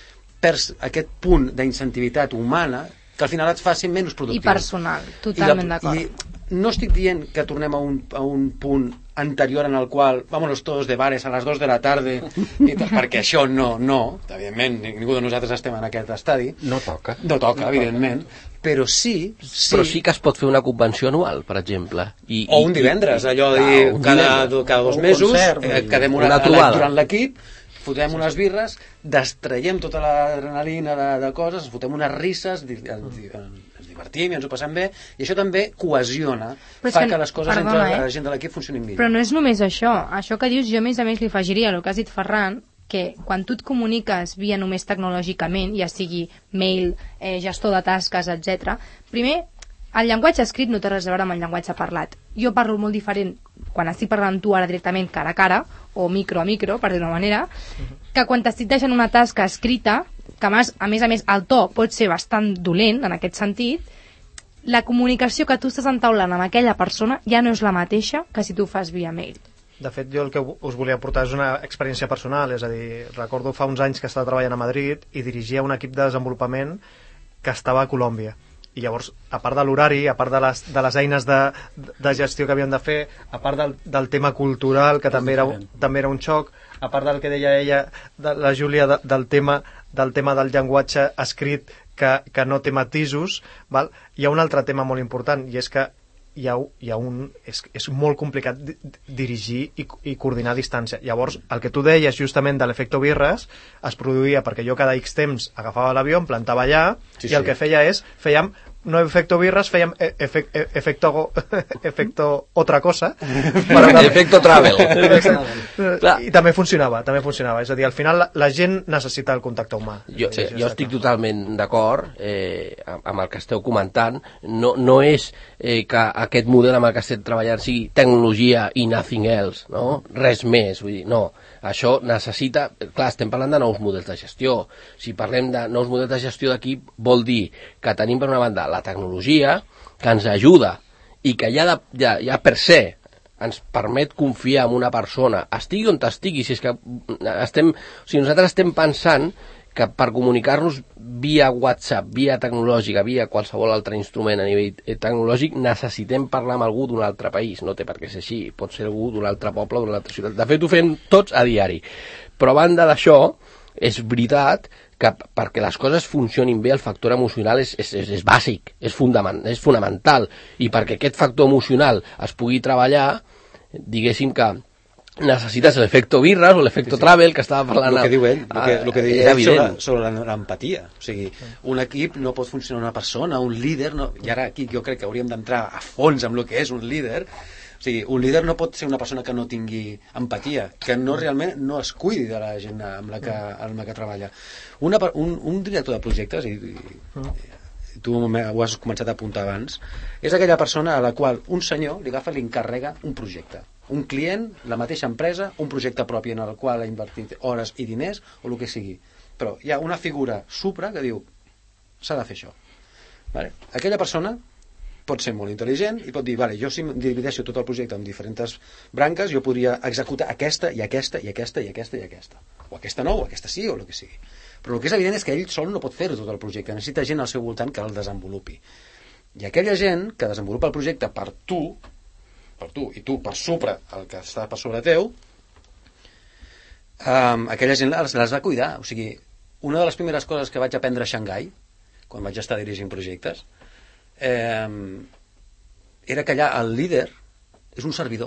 perds aquest punt d'incentivitat humana que al final et fa ser menys productiu. I personal, totalment d'acord. No estic dient que tornem a un, a un punt anterior en el qual vámonos todos de bares a les dos de la tarda i perquè això no, no, evidentment ningú de nosaltres estem en aquest estadi, no toca, no toca, evidentment, però sí, sí però sí que es pot fer una convenció anual, per exemple, I, o un divendres, allò de dir, ah, cada, cada dos mesos concert, eh, quedem una, una trobada durant l'equip, fotem unes birres, destraiem tota l'adrenalina de, de coses, fotem unes risses, di, di, ens divertim i ens ho passem bé, i això també cohesiona, fa que, que les coses perdona, entre eh? la gent de l'equip funcionin millor. Però no és només això, això que dius, jo a més a més li afegiria el que has dit, Ferran, que quan tu et comuniques via només tecnològicament, ja sigui mail, eh, gestor de tasques, etcètera, primer, el llenguatge escrit no té res a veure amb el llenguatge parlat. Jo parlo molt diferent quan estic parlant tu ara directament cara a cara, o micro a micro, per dir-ho d'una manera, que quan t'estic deixant una tasca escrita, que a més, a més a més el to pot ser bastant dolent en aquest sentit, la comunicació que tu estàs entaulant amb aquella persona ja no és la mateixa que si tu fas via mail. De fet, jo el que us volia aportar és una experiència personal, és a dir, recordo fa uns anys que estava treballant a Madrid i dirigia un equip de desenvolupament que estava a Colòmbia. I llavors, a part de l'horari, a part de les, de les eines de, de gestió que havien de fer, a part del, del tema cultural, que també era, també era un xoc, a part del que deia ella, de la Júlia, de, del, tema, del tema del llenguatge escrit que, que no té matisos, val? Hi ha un altre tema molt important, i és que hi ha, hi ha un, és, és molt complicat di, dirigir i, i coordinar a distància. Llavors, el que tu deies justament de l'efecte birres es produïa perquè jo cada X temps agafava l'avió, em plantava allà, sí, i el sí. que feia és, fèiem no efecto birras, fèiem efec, efecto, efecto otra cosa. Efecto travel. I també funcionava, també funcionava. És a dir, al final la, la gent necessita el contacte humà. Jo, sí, jo estic totalment d'acord eh, amb el que esteu comentant. No, no és eh, que aquest model amb el que estem treballant sigui tecnologia i nothing else, no? Res més, vull dir, no. Això necessita... Clar, estem parlant de nous models de gestió. Si parlem de nous models de gestió d'equip, vol dir que tenim per una banda la tecnologia que ens ajuda i que ja, de, ja, ja per se ens permet confiar en una persona, estigui on estigui, si és que estem, o sigui, nosaltres estem pensant que per comunicar-nos via WhatsApp, via tecnològica, via qualsevol altre instrument a nivell tecnològic, necessitem parlar amb algú d'un altre país. No té per què ser així, pot ser algú d'un altre poble, d'una altra ciutat. De fet, ho fem tots a diari. Però a banda d'això, és veritat que perquè les coses funcionin bé, el factor emocional és, és, és, és bàsic, és, fundament, és fonamental. I perquè aquest factor emocional es pugui treballar, diguéssim que necessites l'efecte birres o l'efecte sí, sí. travel que estava parlant. El que diu ell, el que, el que diu ell sobre, sobre l'empatia. O sigui, un equip no pot funcionar una persona, un líder, no, i ara aquí jo crec que hauríem d'entrar a fons amb el que és un líder. O sigui, un líder no pot ser una persona que no tingui empatia, que no realment no es cuidi de la gent amb la que, amb la que treballa. Una, un, un director de projectes, i, i tu ho has començat a apuntar abans, és aquella persona a la qual un senyor li agafa i li encarrega un projecte. Un client, la mateixa empresa, un projecte propi en el qual ha invertit hores i diners o el que sigui. Però hi ha una figura supra que diu s'ha de fer això. Vale? Aquella persona pot ser molt intel·ligent i pot dir, vale, jo si divideixo tot el projecte en diferents branques, jo podria executar aquesta i aquesta i aquesta i aquesta i aquesta. O aquesta no, o aquesta sí, o el que sigui. Però el que és evident és que ell sol no pot fer-ho tot el projecte. Necessita gent al seu voltant que el desenvolupi. I aquella gent que desenvolupa el projecte per tu, per tu, i tu per sobre el que està per sobre teu, um, aquella gent les, les va cuidar. O sigui, una de les primeres coses que vaig aprendre a Xangai, quan vaig estar dirigint projectes, eh, era que allà el líder és un servidor.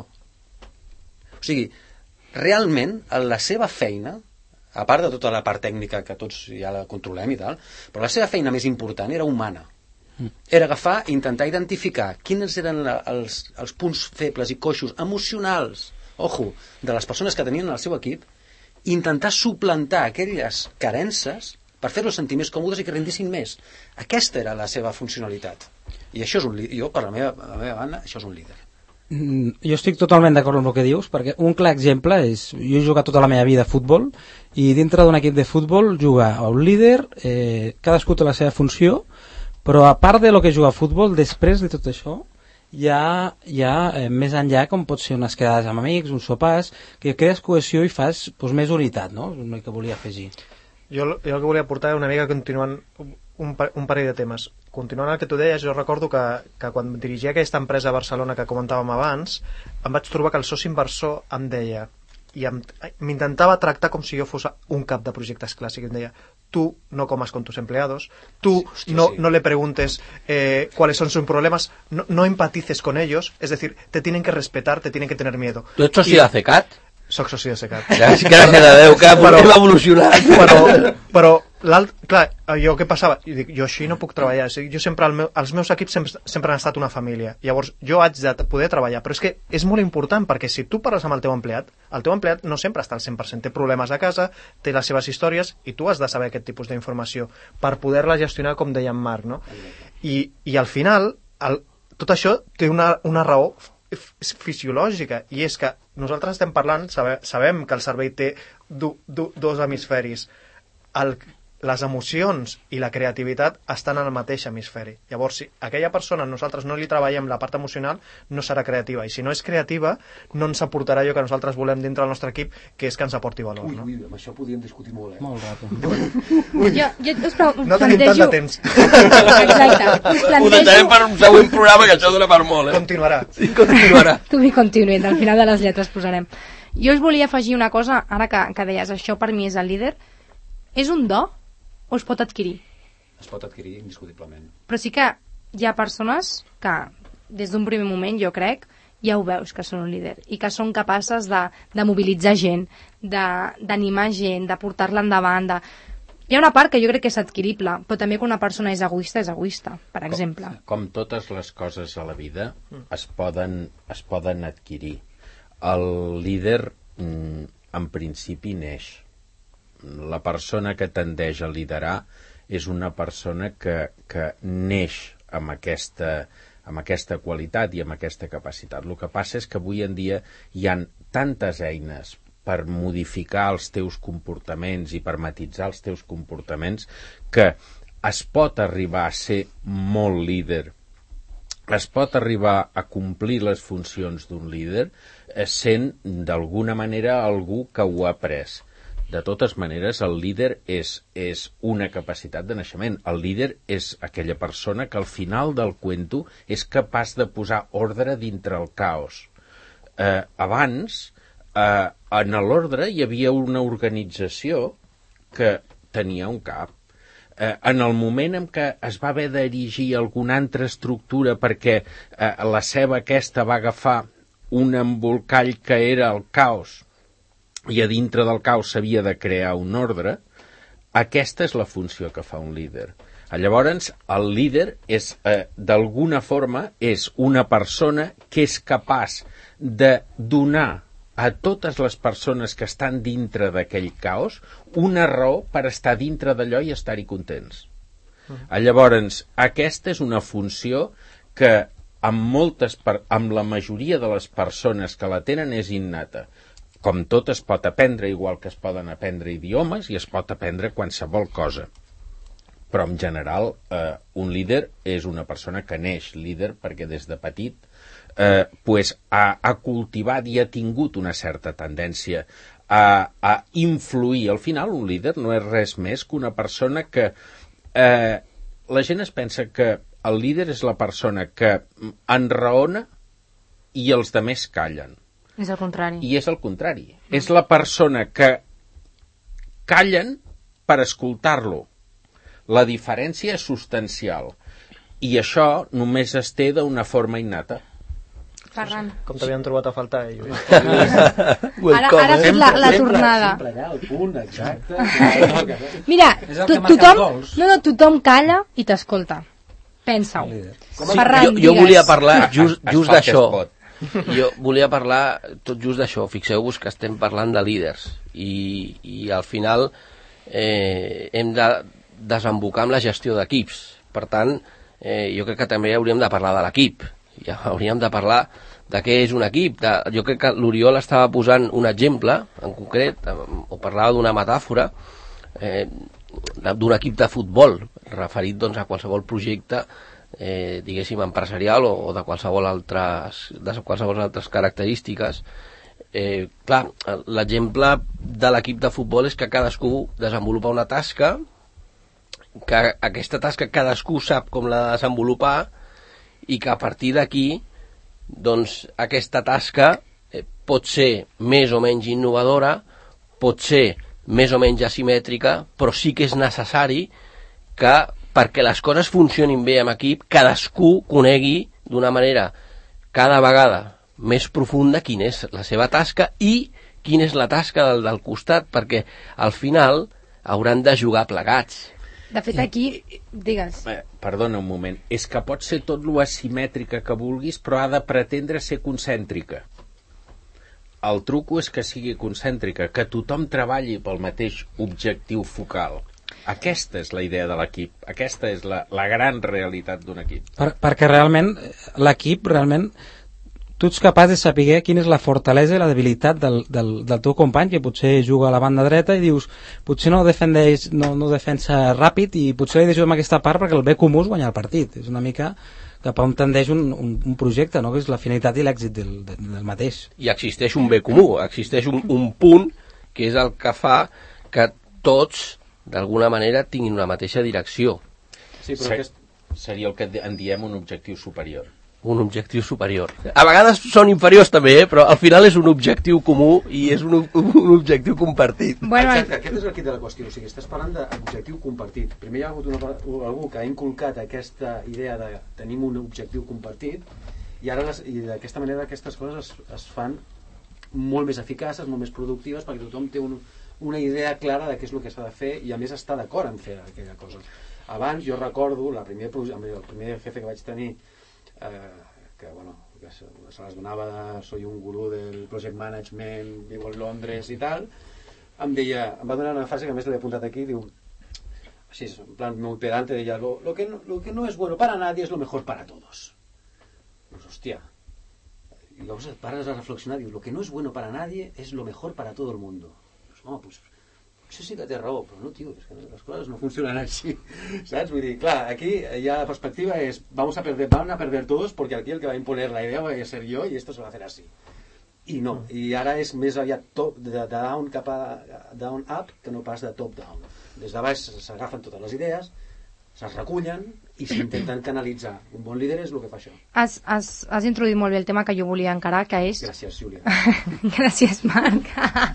O sigui, realment la seva feina, a part de tota la part tècnica que tots ja la controlem i tal, però la seva feina més important era humana. Era agafar i intentar identificar quins eren la, els, els punts febles i coixos emocionals, ojo, de les persones que tenien al seu equip, i intentar suplantar aquelles carences per fer-los sentir més còmodes i que rendissin més. Aquesta era la seva funcionalitat. I això és un líder. Jo, per la meva, la meva banda, això és un líder. Mm, jo estic totalment d'acord amb el que dius, perquè un clar exemple és, jo he jugat tota la meva vida a futbol, i dintre d'un equip de futbol juga un líder, eh, cadascú té la seva funció, però a part de lo que juga a futbol, després de tot això, hi ha, hi ha eh, més enllà, com pot ser unes quedades amb amics, uns sopars, que crees cohesió i fas doncs, més unitat, no? És el que volia afegir. Jo, jo el que volia aportar una mica continuant un, un parell de temes. Continuant el que tu deies, jo recordo que, que quan dirigia aquesta empresa a Barcelona que comentàvem abans, em vaig trobar que el soci inversor em deia, i m'intentava tractar com si jo fos un cap de projectes clàssic, em deia, tú no comas con tus empleados, tú Hostia, no, sí. no le preguntes eh, cuáles son sus problemas, no, no empatices con ellos, es decir, te tienen que respetar, te tienen que tener miedo. ¿Tú ets soci de CECAT? Soc soci de CECAT. Gràcies, gràcies a Déu, que però, hem evolucionat. Però, però l'alt, clar, jo què passava? Jo, dic, jo així no puc treballar. O sigui, jo sempre, el meu, els meus equips sempre, sempre han estat una família. Llavors, jo haig de poder treballar. Però és que és molt important, perquè si tu parles amb el teu empleat, el teu empleat no sempre està al cent per cent. Té problemes a casa, té les seves històries, i tu has de saber aquest tipus d'informació per poder-la gestionar, com deia en Marc, no? I, i al final, el, tot això té una, una raó fisiològica, i és que nosaltres estem parlant, sabe, sabem que el cervell té do, do, dos hemisferis. El, les emocions i la creativitat estan en el mateix hemisferi. Llavors, si aquella persona nosaltres no li treballem la part emocional, no serà creativa, i si no és creativa no ens aportarà allò que nosaltres volem dintre del nostre equip, que és que ens aporti valor. Ui, no? ui, amb això podríem discutir molt, eh? Molt rato. Jo, jo us plantejo... No tenim tant de temps. Exacte. Us plantejo... Ho deixarem per un següent programa, que això dona per molt, eh? Continuarà. Sí, continuarà. Tu be continuing, al final de les lletres posarem. Jo us volia afegir una cosa, ara que, que deies, això per mi és el líder. És un do o es pot adquirir? Es pot adquirir indiscutiblement. Però sí que hi ha persones que, des d'un primer moment, jo crec, ja ho veus que són un líder i que són capaces de, de mobilitzar gent, d'animar gent, de portar-la endavant. De... Hi ha una part que jo crec que és adquirible, però també que una persona és egoista, és egoista, per exemple. Com, com totes les coses a la vida, es poden, es poden adquirir. El líder, en principi, neix. La persona que tendeix a liderar és una persona que, que neix amb aquesta, amb aquesta qualitat i amb aquesta capacitat. El que passa és que avui en dia hi ha tantes eines per modificar els teus comportaments i per matitzar els teus comportaments que es pot arribar a ser molt líder es pot arribar a complir les funcions d'un líder sent d'alguna manera algú que ho ha après. De totes maneres, el líder és, és una capacitat de naixement. El líder és aquella persona que al final del cuento és capaç de posar ordre dintre el caos. Eh, abans, eh, en l'ordre hi havia una organització que tenia un cap. Eh, en el moment en què es va haver d'erigir alguna altra estructura perquè eh, la seva aquesta va agafar un embolcall que era el caos i a dintre del caos s'havia de crear un ordre, aquesta és la funció que fa un líder. Llavors, el líder és, eh, d'alguna forma, és una persona que és capaç de donar a totes les persones que estan dintre d'aquell caos una raó per estar dintre d'allò i estar-hi contents. Uh-huh. Llavors, aquesta és una funció que amb, moltes, amb la majoria de les persones que la tenen és innata. Com tot es pot aprendre, igual que es poden aprendre idiomes i es pot aprendre qualsevol cosa. Però en general eh, un líder és una persona que neix líder perquè des de petit eh, pues ha, ha cultivat i ha tingut una certa tendència a, a influir. Al final un líder no és res més que una persona que eh, la gent es pensa que el líder és la persona que enraona i els demés callen. És el contrari. I és el contrari. Mm. És la persona que callen per escoltar-lo. La diferència és substancial. I això només es té d'una forma innata. Ferran. Com t'havien trobat a faltar, eh? Ara, ara ha fet la, la tornada. Sempre allà, al punt, exacte. Mira, to, tothom, no, no, tothom calla i t'escolta. Pensa-ho. Ferran, jo, jo volia parlar just, es, just es d'això. Jo volia parlar tot just d'això. Fixeu-vos que estem parlant de líders i, i al final eh, hem de desembocar amb la gestió d'equips. Per tant, eh, jo crec que també hauríem de parlar de l'equip. Ja hauríem de parlar de què és un equip. De, jo crec que l'Oriol estava posant un exemple en concret, o parlava d'una metàfora eh, d'un equip de futbol referit doncs, a qualsevol projecte eh, diguéssim empresarial o, o de qualsevol altres de qualsevol altres característiques. Eh, clar, l'exemple de l'equip de futbol és que cadascú desenvolupa una tasca, que aquesta tasca cadascú sap com la desenvolupar i que a partir d'aquí doncs aquesta tasca eh, pot ser més o menys innovadora, pot ser més o menys asimètrica, però sí que és necessari que perquè les coses funcionin bé en equip, cadascú conegui d'una manera cada vegada més profunda quina és la seva tasca i quina és la tasca del, del costat, perquè al final hauran de jugar plegats. De fet, aquí, digues. Eh, perdona un moment, és que pot ser tot lo asimètrica que vulguis, però ha de pretendre ser concèntrica. El truco és que sigui concèntrica, que tothom treballi pel mateix objectiu focal. Aquesta és la idea de l'equip, aquesta és la, la gran realitat d'un equip. Per, perquè realment l'equip, realment, tu ets capaç de saber quina és la fortalesa i la debilitat del, del, del teu company, que potser juga a la banda dreta i dius, potser no defendeix, no, no defensa ràpid i potser li deixo amb aquesta part perquè el bé comú és guanyar el partit. És una mica cap a on tendeix un, un, un projecte, no? Que és la finalitat i l'èxit del, del mateix. I existeix un bé comú, existeix un, un punt que és el que fa que tots d'alguna manera tinguin una mateixa direcció. Sí, però Ser, aquest... seria el que en diem un objectiu superior. Un objectiu superior. A vegades són inferiors també, eh? Però al final és un objectiu comú i és un, un objectiu compartit. Bueno, exacte, aquest és el quid de la qüestió. O sigui, estàs parlant d'objectiu compartit. Primer hi ha hagut una, algú que ha inculcat aquesta idea de tenim un objectiu compartit i ara les, i d'aquesta manera aquestes coses es, es fan molt més eficaces, molt més productives, perquè tothom té un, una idea clara de què és el que s'ha de fer i a més està d'acord en fer aquella cosa. Abans jo recordo la primer, el primer jefe que vaig tenir eh, que bueno que se, se les donava de soy un gurú del project management, vivo en Londres i tal, em deia, em va donar una frase que a més l'he apuntat aquí, diu així, en plan muy pedante, deia lo, lo, que no, lo que no es bueno para nadie es lo mejor para todos. Pues hostia, y llavors pares a reflexionar, dius, lo que no es bueno para nadie es lo mejor para todo el mundo. Pues, no, pues, això sí que té raó, però no, tio, és que les coses no funcionen així, saps? Vull dir, clar, aquí ya la perspectiva es, vamos a perder, van a perder todos, porque aquí el que va a imponer la idea voy a ser yo y esto se va a hacer así. I no, i ara és més aviat top, de, de down cap a down up, que no pas de top down. Des de baix s'agafen totes les idees, se'ls recullen i s'intenten canalitzar. Un bon líder és el que fa això. Has, has, has introduït molt bé el tema que jo volia encarar, que és... Gràcies, Júlia. Gràcies, Marc.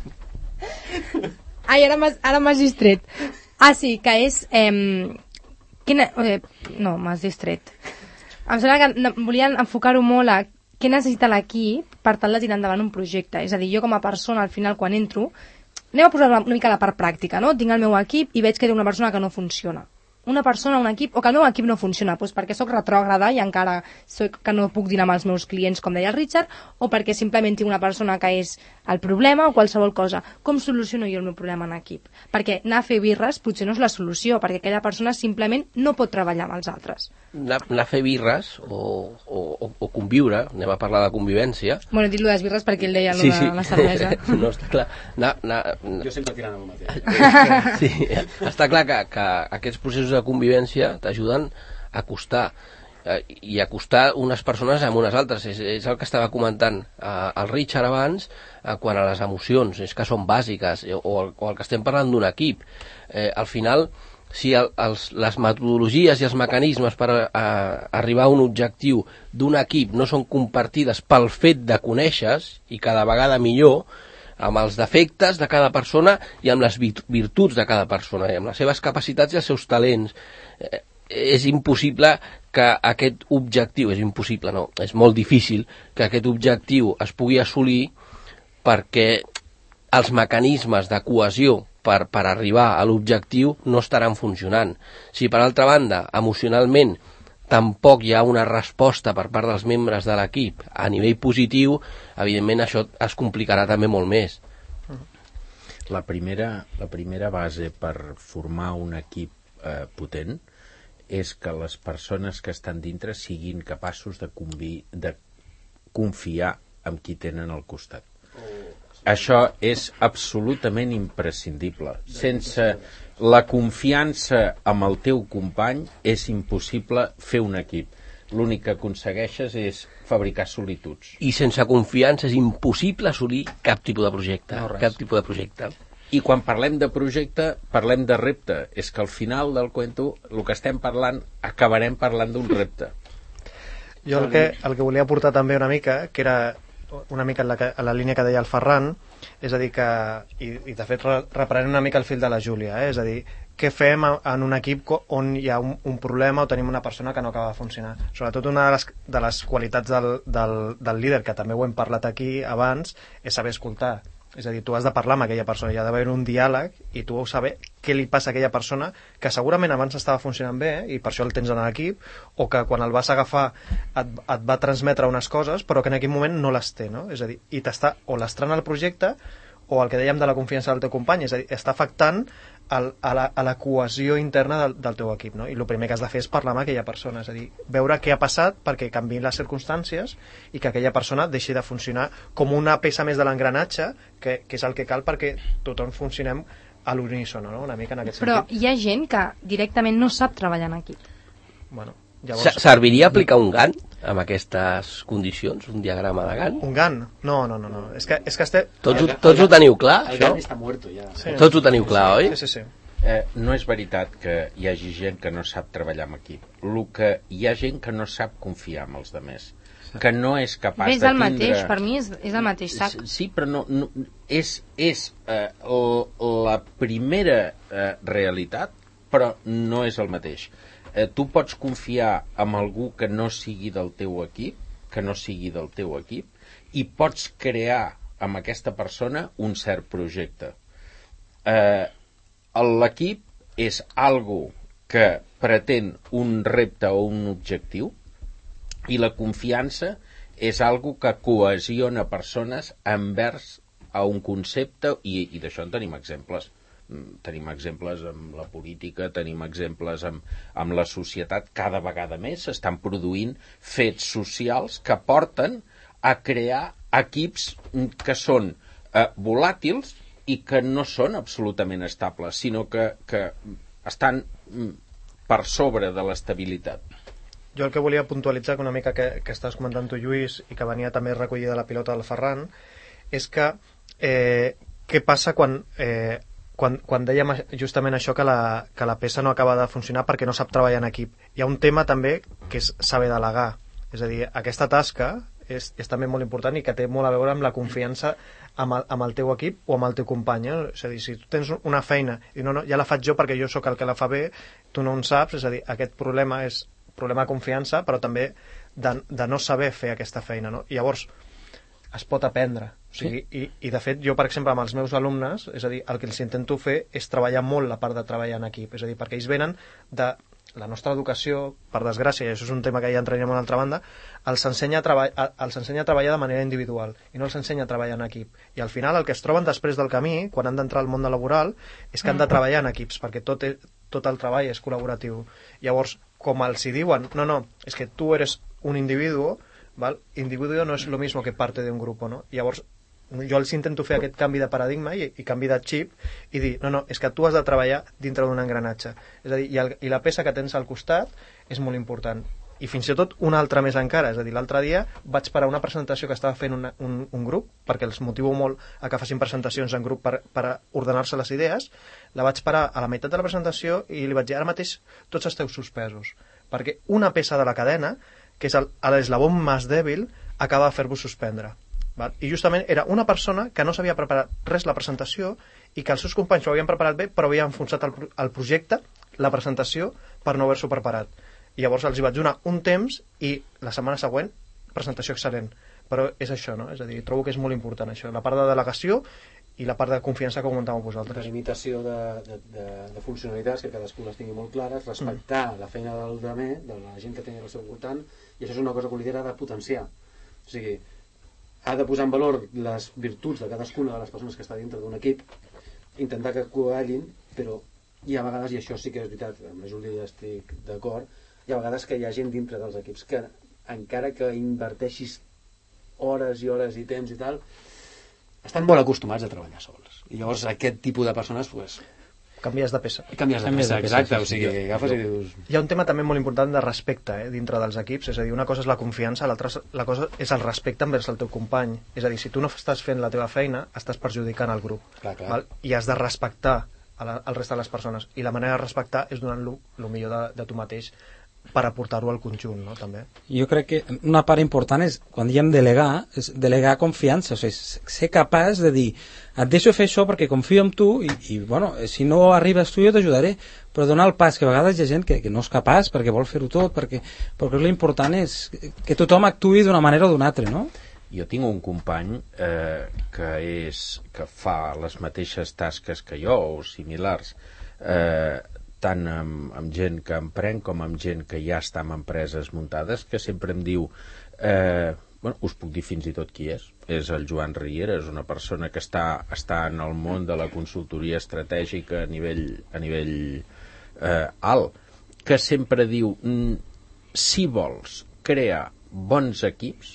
Ai, ara m'has, ara m'has distret. Ah, sí, que és... Eh, quina, eh, no, m'has distret. Em sembla que volia enfocar-ho molt a què necessita l'equip per tal de tirar endavant un projecte. És a dir, jo com a persona, al final, quan entro, anem a posar una mica la part pràctica, no? Tinc el meu equip i veig que té una persona que no funciona. Una persona, un equip, o que el meu equip no funciona, doncs perquè sóc retrògrada i encara soc que no puc dinar amb els meus clients, com deia el Richard, o perquè simplement tinc una persona que és el problema o qualsevol cosa. Com soluciono jo el meu problema en equip? Perquè anar a fer birres potser no és la solució, perquè aquella persona simplement no pot treballar amb els altres. Anar, anar a fer birres o, o, o conviure, anem a parlar de convivència. Bueno, he dit-lo de les birres perquè ell deia sí, lo de sí. la cervesa. No, està clar. Anar, anar... Jo sempre tirant amb el mateix. Sí, està clar que, que aquests processos de convivència t'ajuden a acostar eh, i acostar unes persones amb unes altres. És, és el que estava comentant eh, el Richard abans, eh, quan a les emocions, és que són bàsiques, eh, o, el, o el que estem parlant d'un equip. Eh, al final, si el, els, les metodologies i els mecanismes per a, a arribar a un objectiu d'un equip no són compartides pel fet de conèixer i cada vegada millor, amb els defectes de cada persona i amb les virtuts de cada persona, i amb les seves capacitats i els seus talents. Eh, és impossible que aquest objectiu, és impossible, no, és molt difícil que aquest objectiu es pugui assolir perquè els mecanismes de cohesió per, per arribar a l'objectiu no estaran funcionant. Si per altra banda, emocionalment, tampoc hi ha una resposta per part dels membres de l'equip a nivell positiu, evidentment això es complicarà també molt més. La primera, la primera base per formar un equip eh, potent és que les persones que estan dintre siguin capaços de, convi, de confiar en qui tenen al costat. Això és absolutament imprescindible. Sense la confiança amb el teu company és impossible fer un equip. L'únic que aconsegueixes és fabricar solituds. I sense confiança és impossible assolir cap tipus de projecte. No, cap tipus de projecte. I quan parlem de projecte, parlem de repte. És que al final del cuento, el que estem parlant, acabarem parlant d'un repte. Jo el que, el que volia aportar també una mica, que era una mica en la, que, en la línia que deia el Ferran, és a dir que, i, i de fet reprenent una mica el fil de la Júlia, eh? És a dir, què fem en un equip on hi ha un, un problema o tenim una persona que no acaba de funcionar. Sobretot una de les, de les qualitats del, del, del líder, que també ho hem parlat aquí abans, és saber escoltar. És a dir, tu has de parlar amb aquella persona, hi ha d'haver un diàleg i tu heu de saber què li passa a aquella persona que segurament abans estava funcionant bé, eh, i per això el tens en l'equip, o que quan el vas agafar et, et va transmetre unes coses però que en aquell moment no les té, no? És a dir, i t'està o lastrant el projecte o el que dèiem de la confiança del teu company, és a dir, està afectant el, a, la, a la cohesió interna del, del teu equip, no? I el primer que has de fer és parlar amb aquella persona, és a dir, veure què ha passat perquè canviïn les circumstàncies i que aquella persona deixi de funcionar com una peça més de l'engranatge, que, que és el que cal perquè tothom funcionem a l'unísono, no? Una mica en aquest Però sentit. hi ha gent que directament no sap treballar en equip. Bueno, llavors... Serviria aplicar un Gantt amb aquestes condicions, un diagrama de Gantt? Un Gantt? No, no, no, no. És que, és que este... Tots, ho, tots ho teniu clar, el això? Gantt està muerto, ja. Sí. Tots ho teniu clar, oi? Sí, sí, sí. Eh, no és veritat que hi hagi gent que no sap treballar amb equip. El que hi ha gent que no sap confiar en els altres, que no és capaç Bé, és de el tindre... mateix, per mi és, és el mateix sac. Sí, però no, no és, és eh, la primera eh, realitat, però no és el mateix. Eh, tu pots confiar en algú que no sigui del teu equip, que no sigui del teu equip, i pots crear amb aquesta persona un cert projecte. Eh, l'equip és algo que pretén un repte o un objectiu, i la confiança és algo que cohesiona persones envers a un concepte, i, i d'això en tenim exemples. Tenim exemples amb la política, tenim exemples amb, amb la societat. Cada vegada més s'estan produint fets socials que porten a crear equips que són eh, volàtils i que no són absolutament estables, sinó que, que estan per sobre de l'estabilitat. Jo el que volia puntualitzar, que una mica que, que estàs comentant tu, Lluís, i que venia també recollida la pilota del Ferran, és que eh, què passa quan, eh, quan, quan dèiem justament això, que la, que la peça no acaba de funcionar perquè no sap treballar en equip. Hi ha un tema també que és saber delegar. És a dir, aquesta tasca és, és també molt important i que té molt a veure amb la confiança amb el, amb el teu equip o amb el teu company. Eh? És a dir, si tu tens una feina i no, no, ja la faig jo perquè jo sóc el que la fa bé, tu no en saps, és a dir, aquest problema és problema de confiança, però també de, de no saber fer aquesta feina, no? I llavors es pot aprendre. O sigui, sí. i, I de fet jo, per exemple, amb els meus alumnes, és a dir, el que els intento fer és treballar molt la part de treballar en equip, és a dir, perquè ells venen de la nostra educació, per desgràcia, i això és un tema que ja entraríem a una altra banda, els ensenya, a treball, els ensenya a treballar de manera individual i no els ensenya a treballar en equip. I al final el que es troben després del camí, quan han d'entrar al món laboral, és que han de treballar en equips, perquè tot, és, tot el treball és col·laboratiu. Llavors, com els hi diuen, no, no, és que tu eres un individu, ¿val? Individu no és lo mismo que parte de un grupo, ¿no? Llavors, jo els intento fer aquest canvi de paradigma i, i canvi de xip i dir, no, no, és que tu has de treballar dintre d'un engranatge. És a dir, i, el, i la peça que tens al costat és molt important. I fins i tot una altra més encara, és a dir, l'altre dia vaig parar una presentació que estava fent una, un, un grup, perquè els motivo molt a que facin presentacions en grup per, per ordenar-se les idees, la vaig parar a la meitat de la presentació i li vaig dir, ara mateix tots esteu suspesos, perquè una peça de la cadena, que és l'eslabó més dèbil, acaba de fer-vos suspendre. Val? I justament era una persona que no s'havia preparat res la presentació i que els seus companys ho havien preparat bé però havien enfonsat el, el projecte, la presentació, per no haver-s'ho preparat. I llavors els hi vaig donar un temps i la setmana següent presentació excel·lent. Però és això, no? És a dir, trobo que és molt important això, la part de delegació i la part de confiança que comentàveu vosaltres. Delimitació de, de, de, de funcionalitats, que cadascú les tingui molt clares, respectar mm. la feina del damer, de la gent que tingui al seu voltant, i això és una cosa que l'I D E R ha de potenciar. O sigui, ha de posar en valor les virtuts de cadascuna de les persones que està dintre d'un equip, intentar que coallin, però hi ha vegades, i això sí que és veritat, amb la Júlia estic d'acord, hi ha vegades que hi ha gent dintre dels equips que, encara que inverteixis hores i hores i temps i tal, estan molt acostumats a treballar sols. I llavors aquest tipus de persones, pues, canvies de peça. Canvies de peça, exacte. O sigui, agafes i dius... Hi ha un tema també molt important de respecte eh, dintre dels equips, és a dir, una cosa és la confiança, l'altra la cosa és el respecte envers el teu company. És a dir, si tu no estàs fent la teva feina, estàs perjudicant el grup. Clar, clar. Val? I has de respectar a la, al resta de les persones. I la manera de respectar és donant-lo el millor de, de tu mateix per aportar-ho al conjunt, no? També. Jo crec que una part important és, quan diem delegar, és delegar confiança, o sigui, ser capaç de dir, et deixo fer això perquè confio en tu i, i bueno, si no arribes tu jo t'ajudaré, però donar el pas, que a vegades hi ha gent que, que no és capaç perquè vol fer-ho tot, perquè, perquè l'important és que tothom actuï d'una manera o d'una altra, no? Jo tinc un company eh, que, és, que fa les mateixes tasques que jo o similars, eh, tant amb, amb gent que empren com amb gent que ja està en empreses muntades, que sempre em diu, eh, bueno, us puc dir fins i tot qui és, és el Joan Riera, és una persona que està, està en el món de la consultoria estratègica a nivell, a nivell eh, alt, que sempre diu, si vols crear bons equips,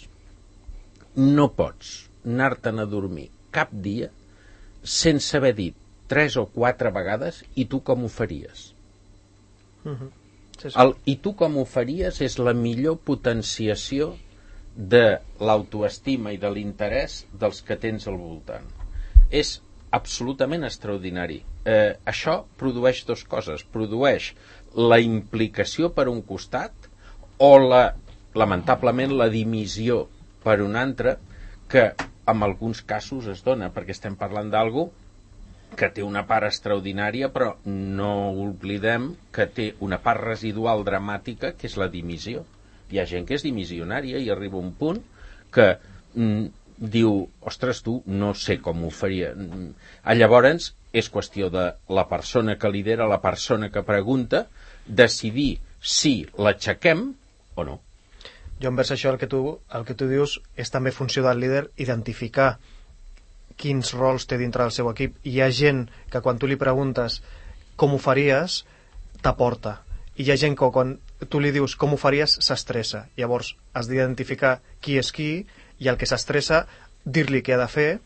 no pots anar-te'n a dormir cap dia sense haver dit tres o quatre vegades i tu com ho faries. Uh-huh. Sí, sí. El, i tu com ho faries és la millor potenciació de l'autoestima i de l'interès dels que tens al voltant. És absolutament extraordinari. Eh, això produeix dues coses. Produeix la implicació per un costat o la, lamentablement la dimissió per un altre, que en alguns casos es dona, perquè estem parlant d'algú que té una part extraordinària, però no oblidem que té una part residual dramàtica, que és la dimissió. Hi ha gent que és dimissionària i arriba a un punt que mm, diu, ostres, tu, no sé com ho faria. Llavors, és qüestió de la persona que lidera, la persona que pregunta, decidir si l'aixequem o no. Jo envers això el que tu, el que tu dius és també funció del líder identificar quins rols té dintre del seu equip. Hi ha gent que quan tu li preguntes com ho faries, t'aporta. I hi ha gent que quan tu li dius com ho faries, s'estressa. Llavors has d'identificar qui és qui i el que s'estressa, dir-li què ha de fer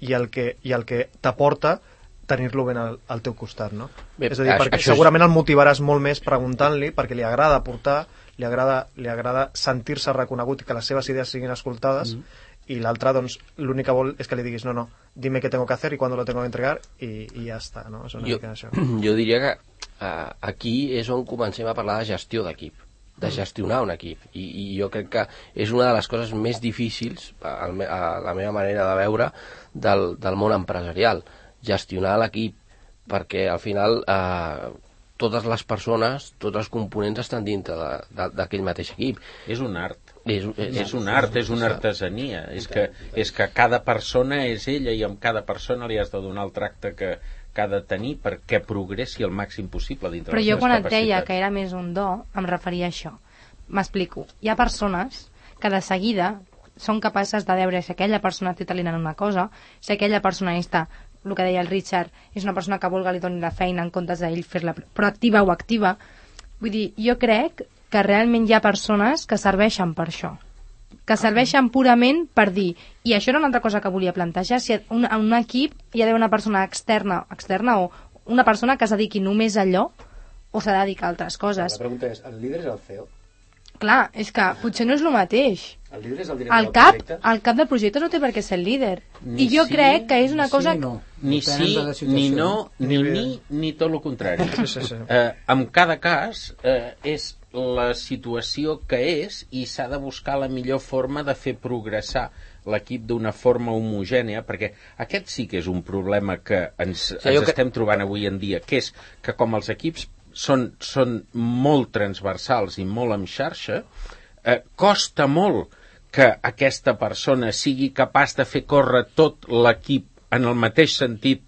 i el que, i el que t'aporta tenir-lo ben al, al teu costat, no? Bé, és a dir, perquè això segurament el motivaràs molt més preguntant-li, perquè li agrada aportar, li agrada, li agrada sentir-se reconegut i que les seves idees siguin escoltades, mm. i l'altre, doncs, l'únic que vol és que li diguis no, no, dime què tengo que hacer i quan lo tengo que entregar i, i ja està, no? És una jo, mica això. Jo diria que uh, aquí és on comencem a parlar de gestió d'equip, de gestionar un equip, I, i jo crec que és una de les coses més difícils, a, a la meva manera de veure, del, del món empresarial, gestionar l'equip, perquè al final eh, totes les persones, tots els components estan dintre d'aquell mateix equip. És un art. És, és, és un art, és una artesania. És que, és que cada persona és ella i amb cada persona li has de donar el tracte que, que ha de tenir perquè progressi el màxim possible dintre Però les jo seves quan et capacitats. deia que era més un do, em referia a això. M'explico. Hi ha persones que de seguida són capaces de veure si aquella persona té talent en una cosa, si aquella persona està, el que deia el Richard, és una persona que vol que li doni la feina en comptes d'ell fer-la proactiva o activa. Vull dir, jo crec que realment hi ha persones que serveixen per això, que serveixen purament per dir, i això era una altra cosa que volia plantejar, si un, en un equip hi ha d'haver una persona externa, externa o una persona que es dediqui només a allò o s'ha de dedicar a altres coses. La pregunta és, el líder és el C E O? Clar, és que potser no és el mateix. El líder és el director el del cap, projecte? el cap del projecte no té per què ser el líder. Ni I jo sí, crec que és una Sí, cosa... no. Ni sí, ni no, ni ni, ni tot el contrari. Sí, sí, sí. Eh, en cada cas eh, és la situació que és i s'ha de buscar la millor forma de fer progressar l'equip d'una forma homogènia, perquè aquest sí que és un problema que ens, Sí, ens que... estem trobant avui en dia, que és que com els equips són, són molt transversals i molt en xarxa, eh, costa molt que aquesta persona sigui capaç de fer córrer tot l'equip en el mateix sentit,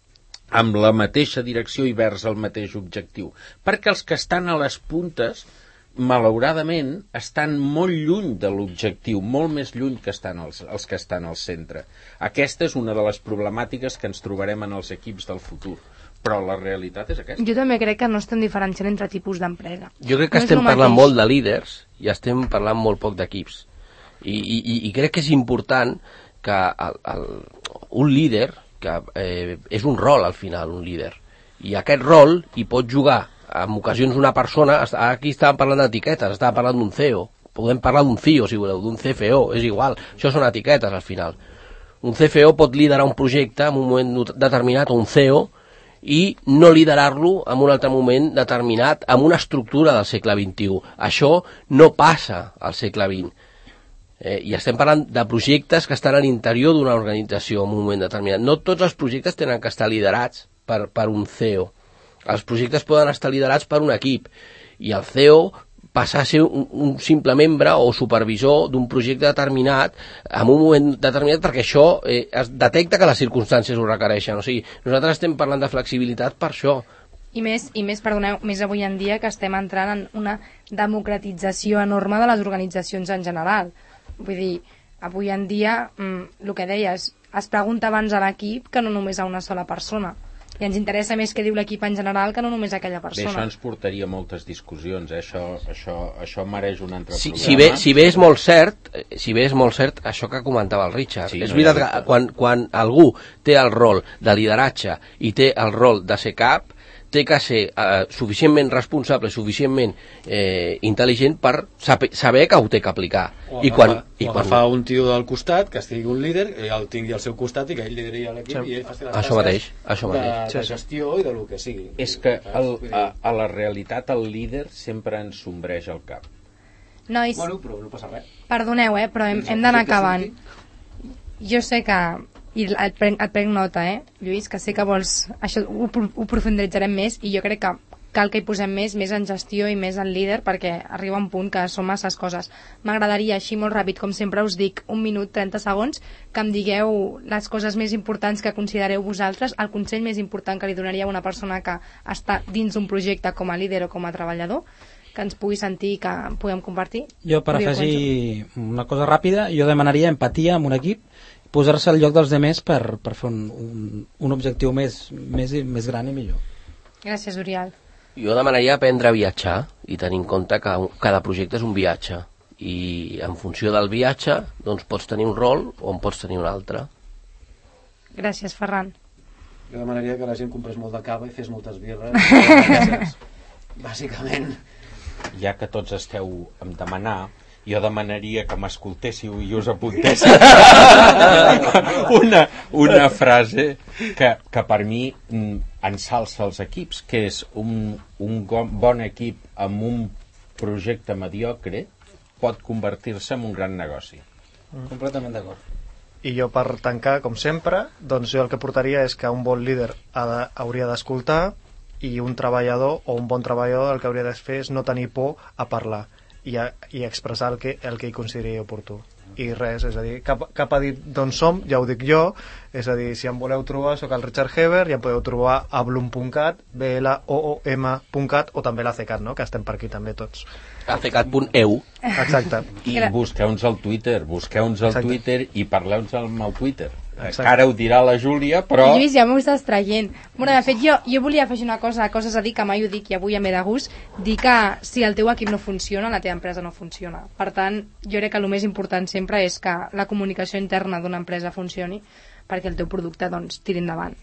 amb la mateixa direcció i vers el mateix objectiu. Perquè els que estan a les puntes, malauradament, estan molt lluny de l'objectiu, molt més lluny que estan els, els que estan al centre. Aquesta és una de les problemàtiques que ens trobarem en els equips del futur. Però la realitat és aquesta. Jo també crec que no estem diferenciant entre tipus d'empresa. Jo crec que no estem el parlant mateix. molt de líders i estem parlant molt poc d'equips. I, i, I crec que és important que el, el, un líder, que eh, és un rol al final, un líder, i aquest rol hi pot jugar en ocasions una persona, aquí estàvem parlant d'etiquetes, estàvem parlant d'un C E O, podem parlar d'un C I O si voleu, d'un C F O, és igual, això són etiquetes al final. Un C F O pot liderar un projecte en un moment determinat, o un C E O, i no liderar-lo en un altre moment determinat amb una estructura del segle vint-i-u. Això no passa al segle vint. Eh, I estem parlant de projectes que estan a l'interior d'una organització en un moment determinat. No tots els projectes tenen que estar liderats per, per un C E O. Els projectes poden estar liderats per un equip i el C E O passar a ser un, un simple membre o supervisor d'un projecte determinat en un moment determinat, perquè això eh, es detecta que les circumstàncies ho requereixen. O sigui, nosaltres estem parlant de flexibilitat per això. I més, i més, perdoneu, més avui en dia que estem entrant en una democratització enorme de les organitzacions en general. Vull dir, avui en dia, mmm, el que deies, es pregunta abans a l'equip que no només a una sola persona. I ens interessa més què diu l'equip en general que no només aquella persona. Bé, això ens portaria moltes discussions, eh? això, això, això mereix un altre si, programa. si, bé, si bé és molt cert, si bé és molt cert això que comentava el Richard, Sí, és no veritat hi ha que quan, quan algú té el rol de lideratge i té el rol de ser cap, té que ser eh, suficientment responsable, suficientment eh, intel·ligent per saber, saber que ho té que aplicar. O I agafar, quan, o i quan... agafar un tio del costat, que estigui un líder, i el tingui al seu costat i que ell lideri l'equip Sí. i ell faci les Això tasques mateix, això de, mateix. de gestió i de lo que sigui. És que el, a, a la realitat el líder sempre ens sombreix el cap. Nois, Bueno, però no passa res. perdoneu, eh, però hem, Fins el hem d'anar projecte acabant. surti. Jo sé que, i et prenc, et prenc nota, eh, Lluís, que sé que vols, això ho, ho profunditzarem més, i jo crec que cal que hi posem més, més en gestió i més en líder, perquè arriba un punt que són masses coses. M'agradaria, així molt ràpid, com sempre us dic, un minut, trenta segons, que em digueu les coses més importants que considereu vosaltres, el consell més important que li donaria a una persona que està dins d'un projecte com a líder o com a treballador, que ens pugui sentir i que puguem compartir. Jo, per Oriol, afegir una cosa ràpida, jo demanaria empatia amb un equip, posar-se al lloc dels demés per, per fer un, un, un objectiu més, més, més gran i millor. Gràcies, Oriol. Jo demanaria aprendre a viatjar i tenir en compte que cada projecte és un viatge i en funció del viatge doncs pots tenir un rol o en pots tenir un altre. Gràcies, Ferran. Jo demanaria que la gent comprés molt de cava i fes moltes birres. Bàsicament. Ja que tots esteu em demanar, jo demanaria que m'escoltéssiu i us apuntéssiu una, una frase que, que per mi ensalça els equips, que és un, un bon equip amb un projecte mediocre pot convertir-se en un gran negoci. Mm. Completament d'acord. I jo, per tancar, com sempre, doncs jo el que portaria és que un bon líder ha de, hauria d'escoltar, i un treballador o un bon treballador el que hauria de fer és no tenir por a parlar i, a, i expressar el que, el que hi consideri oportú. I res, és a dir, cap, cap ha dit d'on som, ja ho dic jo, és a dir, si em voleu trobar, sóc el Richard Heber, ja em podeu trobar a bloom punt cat, b l o o m punt cat, o també l'A C CAT, no?, que estem per aquí també tots. a c cat punt e u. Exacte. I busqueu-nos al Twitter, busqueu-nos al Twitter i parleu-nos amb el Twitter. Exacte. Ara ho dirà la Júlia, però... Lluís, ja m'ho estàs traient. Bueno, de fet, jo, jo volia afegir una cosa, coses a dir que mai ho dic i avui em ve de gust, dir que si el teu equip no funciona, la teva empresa no funciona. Per tant, jo crec que el més important sempre és que la comunicació interna d'una empresa funcioni perquè el teu producte, doncs, tiri endavant.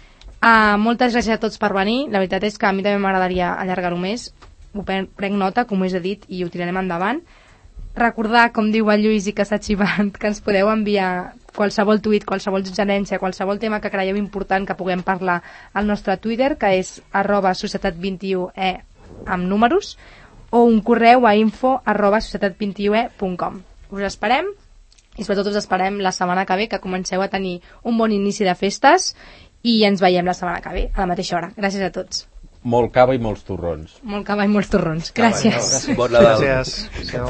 Uh, moltes gràcies a tots per venir. La veritat és que a mi també m'agradaria allargar-ho més. Ho prenc nota, com us he dit, i ho tirarem endavant. Recordar, com diu el Lluís i que s'ha xivat, que ens podeu enviar qualsevol tuit, qualsevol suggerència, qualsevol tema que creieu important que puguem parlar al nostre Twitter, que és arroba societat vint i u e amb números, o un correu a info arroba societat vint i u e punt com. Us esperem i sobretot us esperem la setmana que ve, que comenceu a tenir un bon inici de festes i ens veiem la setmana que ve, a la mateixa hora. Gràcies a tots. Molt cava i molts torrons. Molt cava i molts torrons. Gràcies. Bon Nadal. Gràcies. Adéu.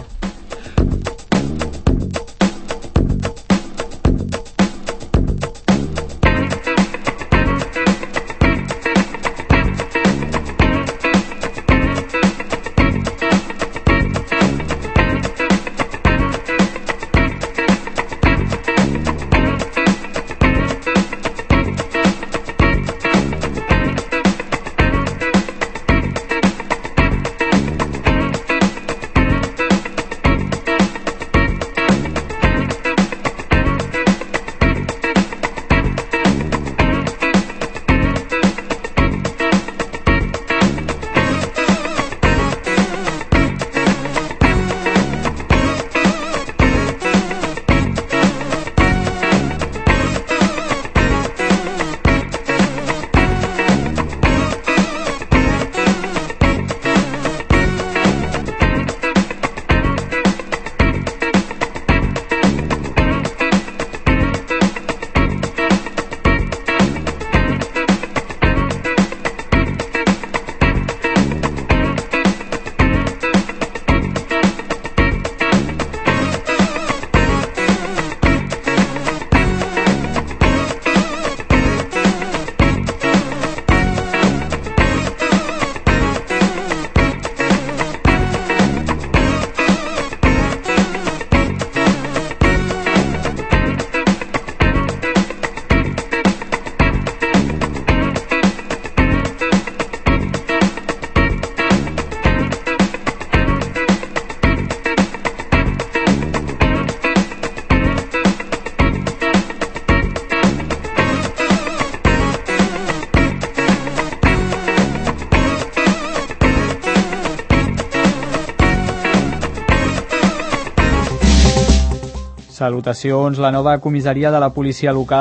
Salutacions. La nova comissaria de la policia local